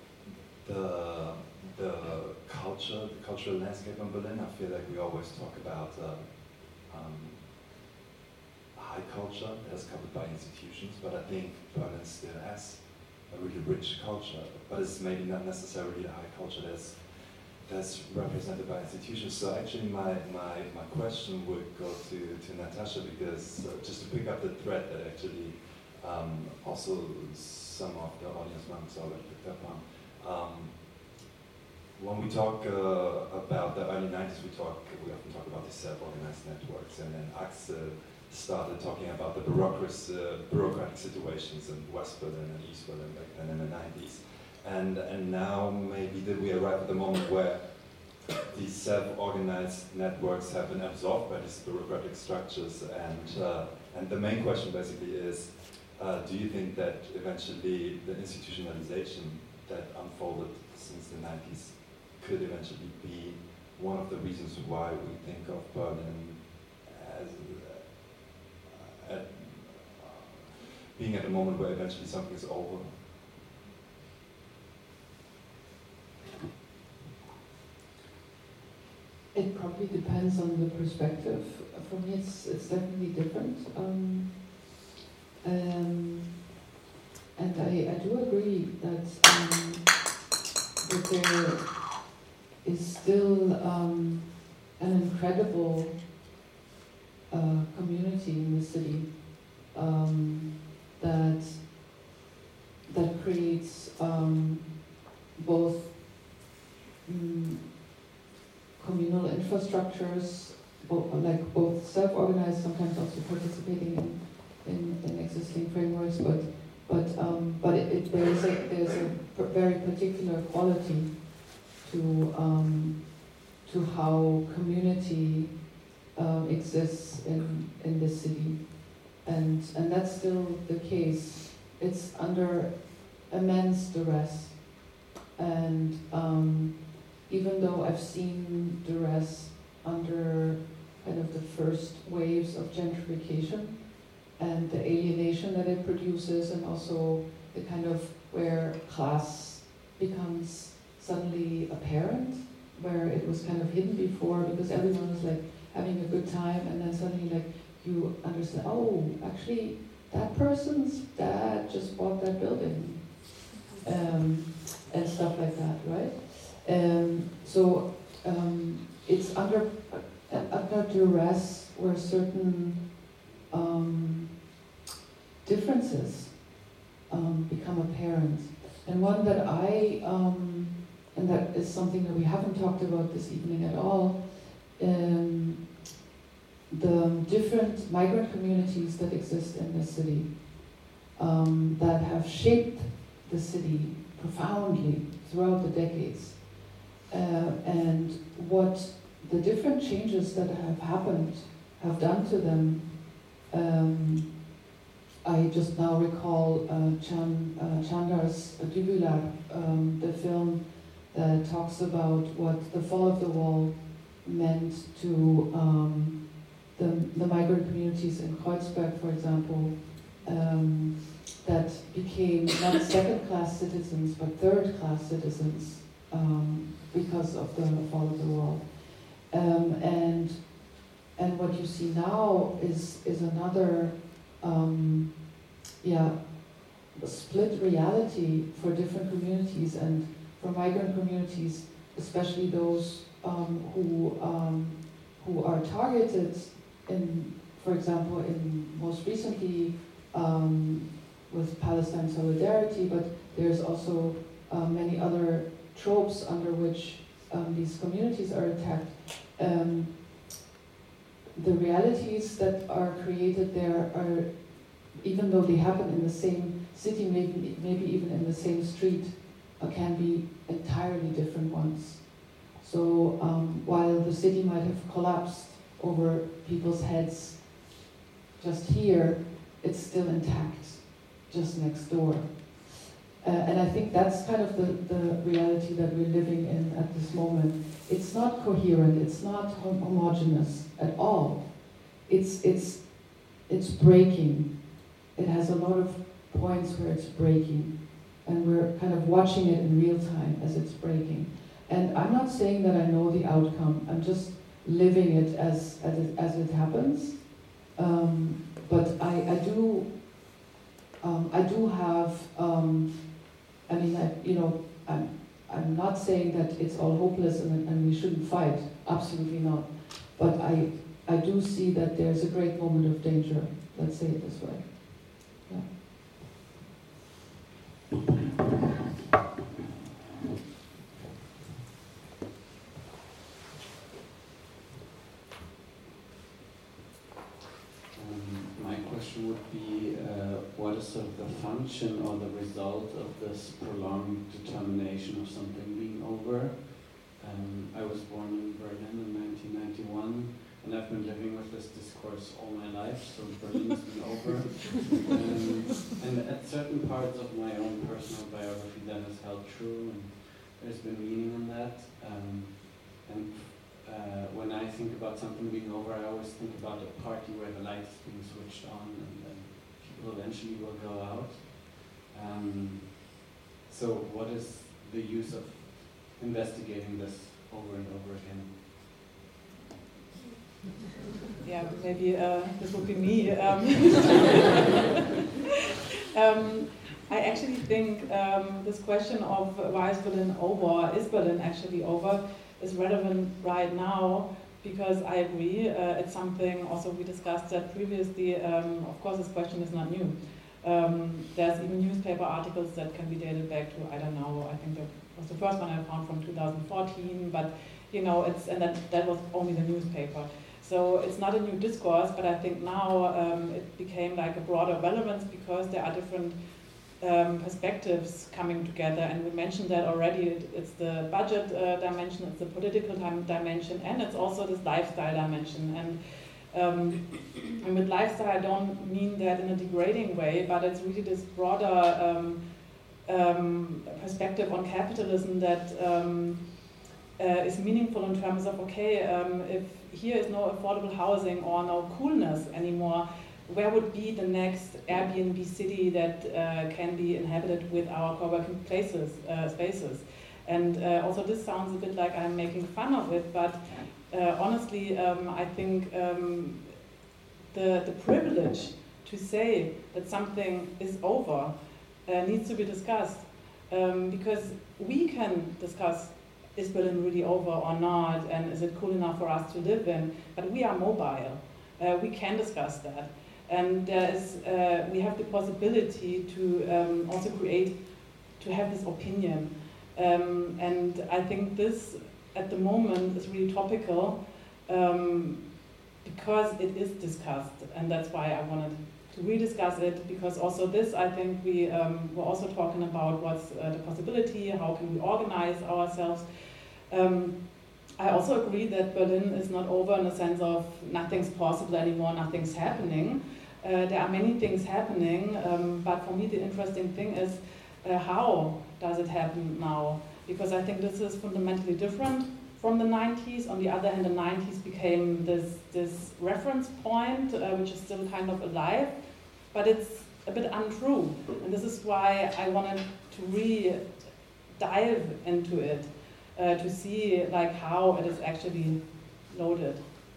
cultural landscape in Berlin, I feel like we always talk about high culture that's covered by institutions, but I think Berlin still has a really rich culture, but it's maybe not necessarily the high culture that's represented by institutions. So actually my question would go to Natasha, because just to pick up the thread that actually also some of the audience members already picked up on. When we talk about the early 90s, we often talk about the self-organized networks, and then Axel started talking about the bureaucratic situations in West Berlin and East Berlin back then in the 90s. And now maybe did we arrive at the moment where these self-organized networks have been absorbed by these bureaucratic structures, and the main question basically is, do you think that eventually the institutionalization that unfolded since the 90s could eventually be one of the reasons why we think of Berlin as being at a moment where eventually something is over? It probably depends on the perspective. For me, it's definitely different. And I do agree that there is still an incredible community in the city that creates both communal infrastructures, both self-organized, sometimes also participating in existing frameworks, but there's a very particular quality to how community exists in the city, and that's still the case. It's under immense duress, and even though I've seen duress under kind of the first waves of gentrification and the alienation that it produces, and also the kind of where class becomes suddenly apparent, where it was kind of hidden before because everyone was like having a good time, and then suddenly like you understand, oh, actually that person's dad just bought that building, and stuff like that, right? So it's under duress where certain differences become apparent. And one that and that is something that we haven't talked about this evening at all, the different migrant communities that exist in the city, that have shaped the city profoundly throughout the decades. And what the different changes that have happened have done to them. I just now recall Chandar's Dubulab, the film that talks about what the fall of the wall meant to the migrant communities in Kreuzberg, for example, that became not second-class citizens but third-class citizens because of the fall of the wall. And what you see now is another split reality for different communities, and for migrant communities, especially those who are targeted in, for example, most recently with Palestine Solidarity, but there's also many other tropes under which these communities are attacked. The realities that are created there are, even though they happen in the same city, maybe even in the same street, can be entirely different ones. So while the city might have collapsed over people's heads just here, it's still intact just next door. And I think that's kind of the reality that we're living in at this moment. It's not coherent, it's not homogeneous at all. It's breaking. It has a lot of points where it's breaking, and we're kind of watching it in real time as it's breaking. And I'm not saying that I know the outcome, I'm just living it as it happens. But I do have, I'm not saying that it's all hopeless and we shouldn't fight, absolutely not. But I do see that there's a great moment of danger, let's say it this way. Yeah. My question would be, what is sort of the function or the result of this prolonged determination of something being over? I was born in Berlin in 1991, and I've been living with this discourse all my life, so Berlin has been over. And at certain parts of my own personal biography that has held true, and there's been meaning in that. When I think about something being over, I always think about a party where the light is being switched on and then people eventually will go out. So what is the use of investigating this over and over again? Yeah, maybe this would be me. I actually think this question of why is Berlin over, is Berlin actually over, is relevant right now, because I agree, it's something also we discussed that previously. Of course, this question is not new. There's even newspaper articles that can be dated back to, I don't know, I think that was the first one I found from 2014, but you know, and that was only the newspaper. So it's not a new discourse, but I think now it became like a broader relevance because there are different perspectives coming together, and we mentioned that already. It's the budget dimension, it's the political dimension, and it's also this lifestyle dimension. And with lifestyle, I don't mean that in a degrading way, but it's really this broader perspective on capitalism that is meaningful in terms of, okay, if here is no affordable housing or no coolness anymore, where would be the next Airbnb city that can be inhabited with our co-working spaces? And also this sounds a bit like I'm making fun of it, but honestly, I think the privilege to say that something is over needs to be discussed, because we can discuss, is Berlin really over or not, and is it cool enough for us to live in, but we are mobile. We can discuss that. And we have the possibility to also to have this opinion. And I think this, at the moment, is really topical because it is discussed. And that's why I wanted to rediscuss it, because also this, I think we were also talking about what's the possibility, how can we organize ourselves. I also agree that Berlin is not over in the sense of nothing's possible anymore, nothing's happening. There are many things happening, but for me the interesting thing is how does it happen now? Because I think this is fundamentally different from the 90s. On the other hand, the 90s became this reference point, which is still kind of alive, but it's a bit untrue. And this is why I wanted to re-dive into it, to see like how it is actually loaded.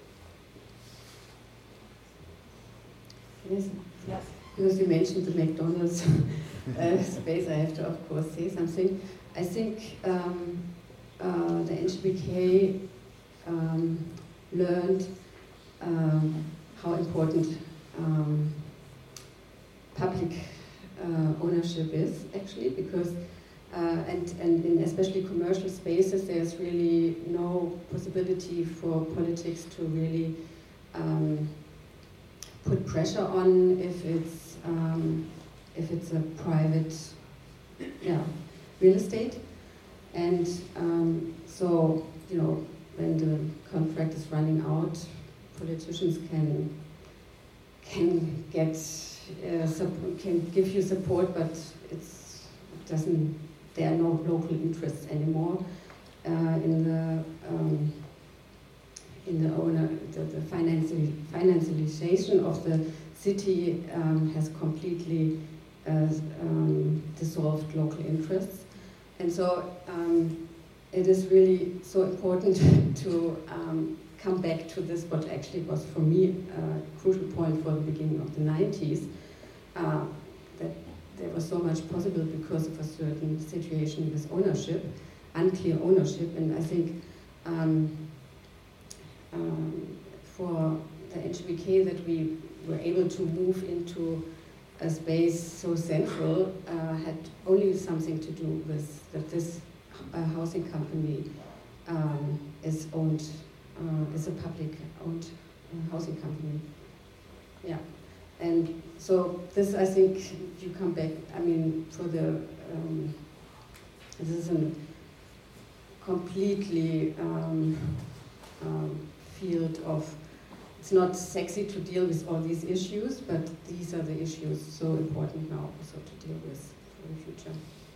Yes, yes. Because you mentioned the McDonald's space, I have to of course say something. I think the NGBK learned how important public ownership is actually, because and in especially commercial spaces, there's really no possibility for politics to really put pressure on if it's a private real estate. And so, you know, when the contract is running out, politicians can give you support, but there are no local interests anymore in the financialization of the city has completely dissolved local interests. And so it is really so important to come back to this, what actually was for me a crucial point for the beginning of the 90s, that there was so much possible because of a certain situation with ownership, unclear ownership, and I think for the NGBK that we were able to move into a space so central had only something to do with that this housing company is owned, is a public owned housing company. Yeah, and so this, I think, if you come back, I mean, for the this is a completely field of. It's not sexy to deal with all these issues, but these are the issues so important now also to deal with for the future.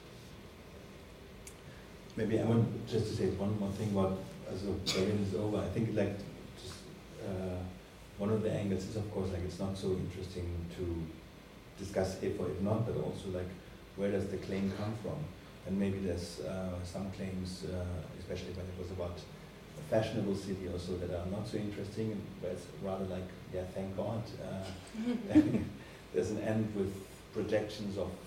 Maybe I want just to say one more thing about Berlin is over. I think like just, one of the angles is of course like it's not so interesting to discuss if or if not, but also like where does the claim come from? And maybe there's some claims, especially when it was about fashionable city also that are not so interesting, and where it's rather like, yeah, thank God. There's an end with projections of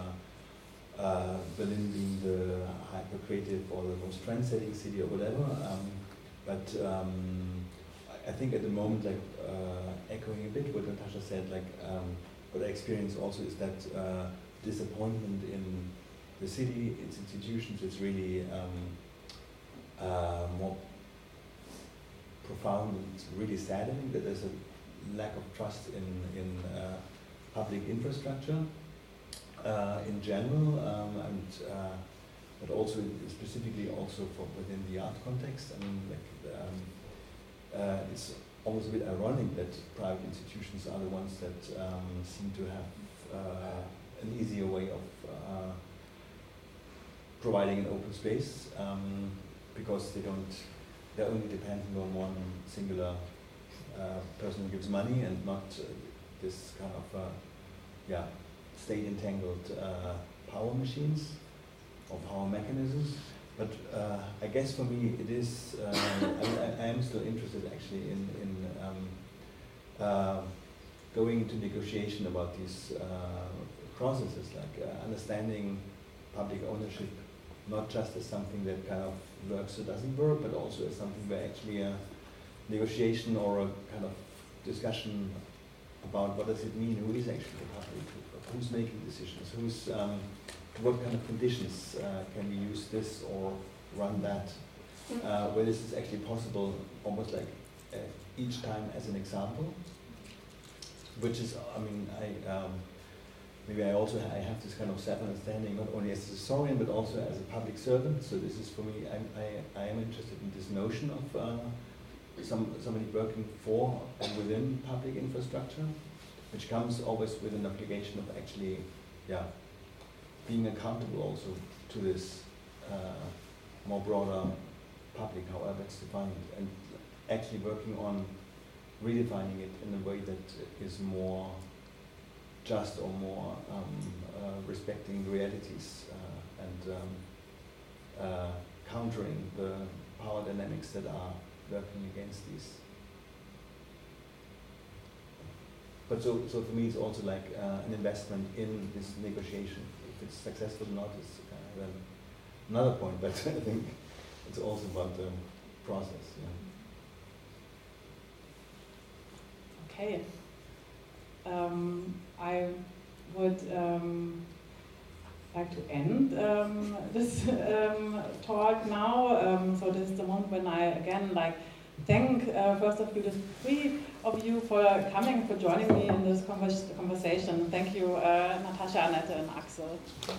Berlin being the hyper-creative or the most trend-setting city or whatever. But I think at the moment, like echoing a bit what Natasha said, like what I experience also is that disappointment in the city, its institutions, is really more profound and really saddening, that there's a lack of trust in public infrastructure in general, but also specifically also for within the art context. I mean, like it's almost a bit ironic that private institutions are the ones that seem to have an easier way of providing an open space, because they're only dependent on one singular person who gives money, and not this kind of state entangled power machines or power mechanisms. But I guess for me it is, I am still interested actually in going into negotiation about these processes, like understanding public ownership not just as something that kind of works or doesn't work, but also as something where actually a negotiation or a kind of discussion about what does it mean, who is actually the public, who's making decisions, what kind of conditions can we use this or run that, where this is actually possible, almost like each time as an example, which is, I mean, maybe I have this kind of self-understanding, not only as a historian, but also as a public servant. So this is for me, I am interested in this notion of somebody working for and within public infrastructure, which comes always with an obligation of actually, being accountable also to this more broader public, however it's defined, and actually working on redefining it in a way that is more just or more respecting realities and countering the power dynamics that are working against these. But so for me it's also like an investment in this negotiation. If it's successful or not is then another point, but I think it's also about the process. Yeah. Okay. I would like to end this talk now. So this is the moment when I again thank first of you, the three of you, for coming, for joining me in this conversation. Thank you, Natasha, Annette, and Axel.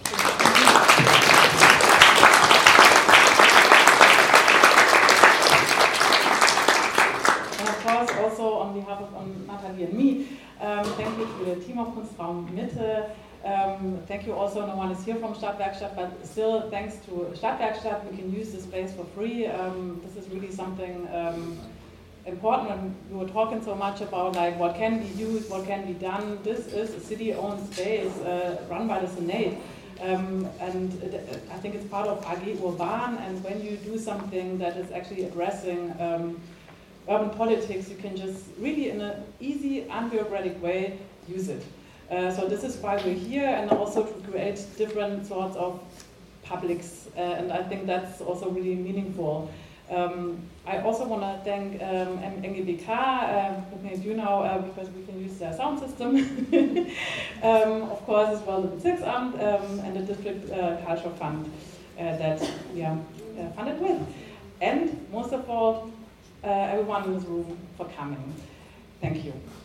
And of course, also on behalf of Nathalie and me, thank you to the team of Kunstraum Mitte. Thank you also, no one is here from Stadtwerkstatt, but still thanks to Stadtwerkstatt, we can use the space for free. This is really something important, and we were talking so much about what can be used, what can be done. This is a city-owned space run by the Senate. And I think it's part of AG Urban, and when you do something that is actually addressing urban politics, you can just really in an easy, unbureaucratic way use it. So this is why we're here, and also to create different sorts of publics, and I think that's also really meaningful. I also want to thank NGBK, looking at you now, because we can use their sound system. Of course, as well the Bezirksamt and the District Culture Fund that we are funded with. And most of all, everyone in this room for coming. Thank you.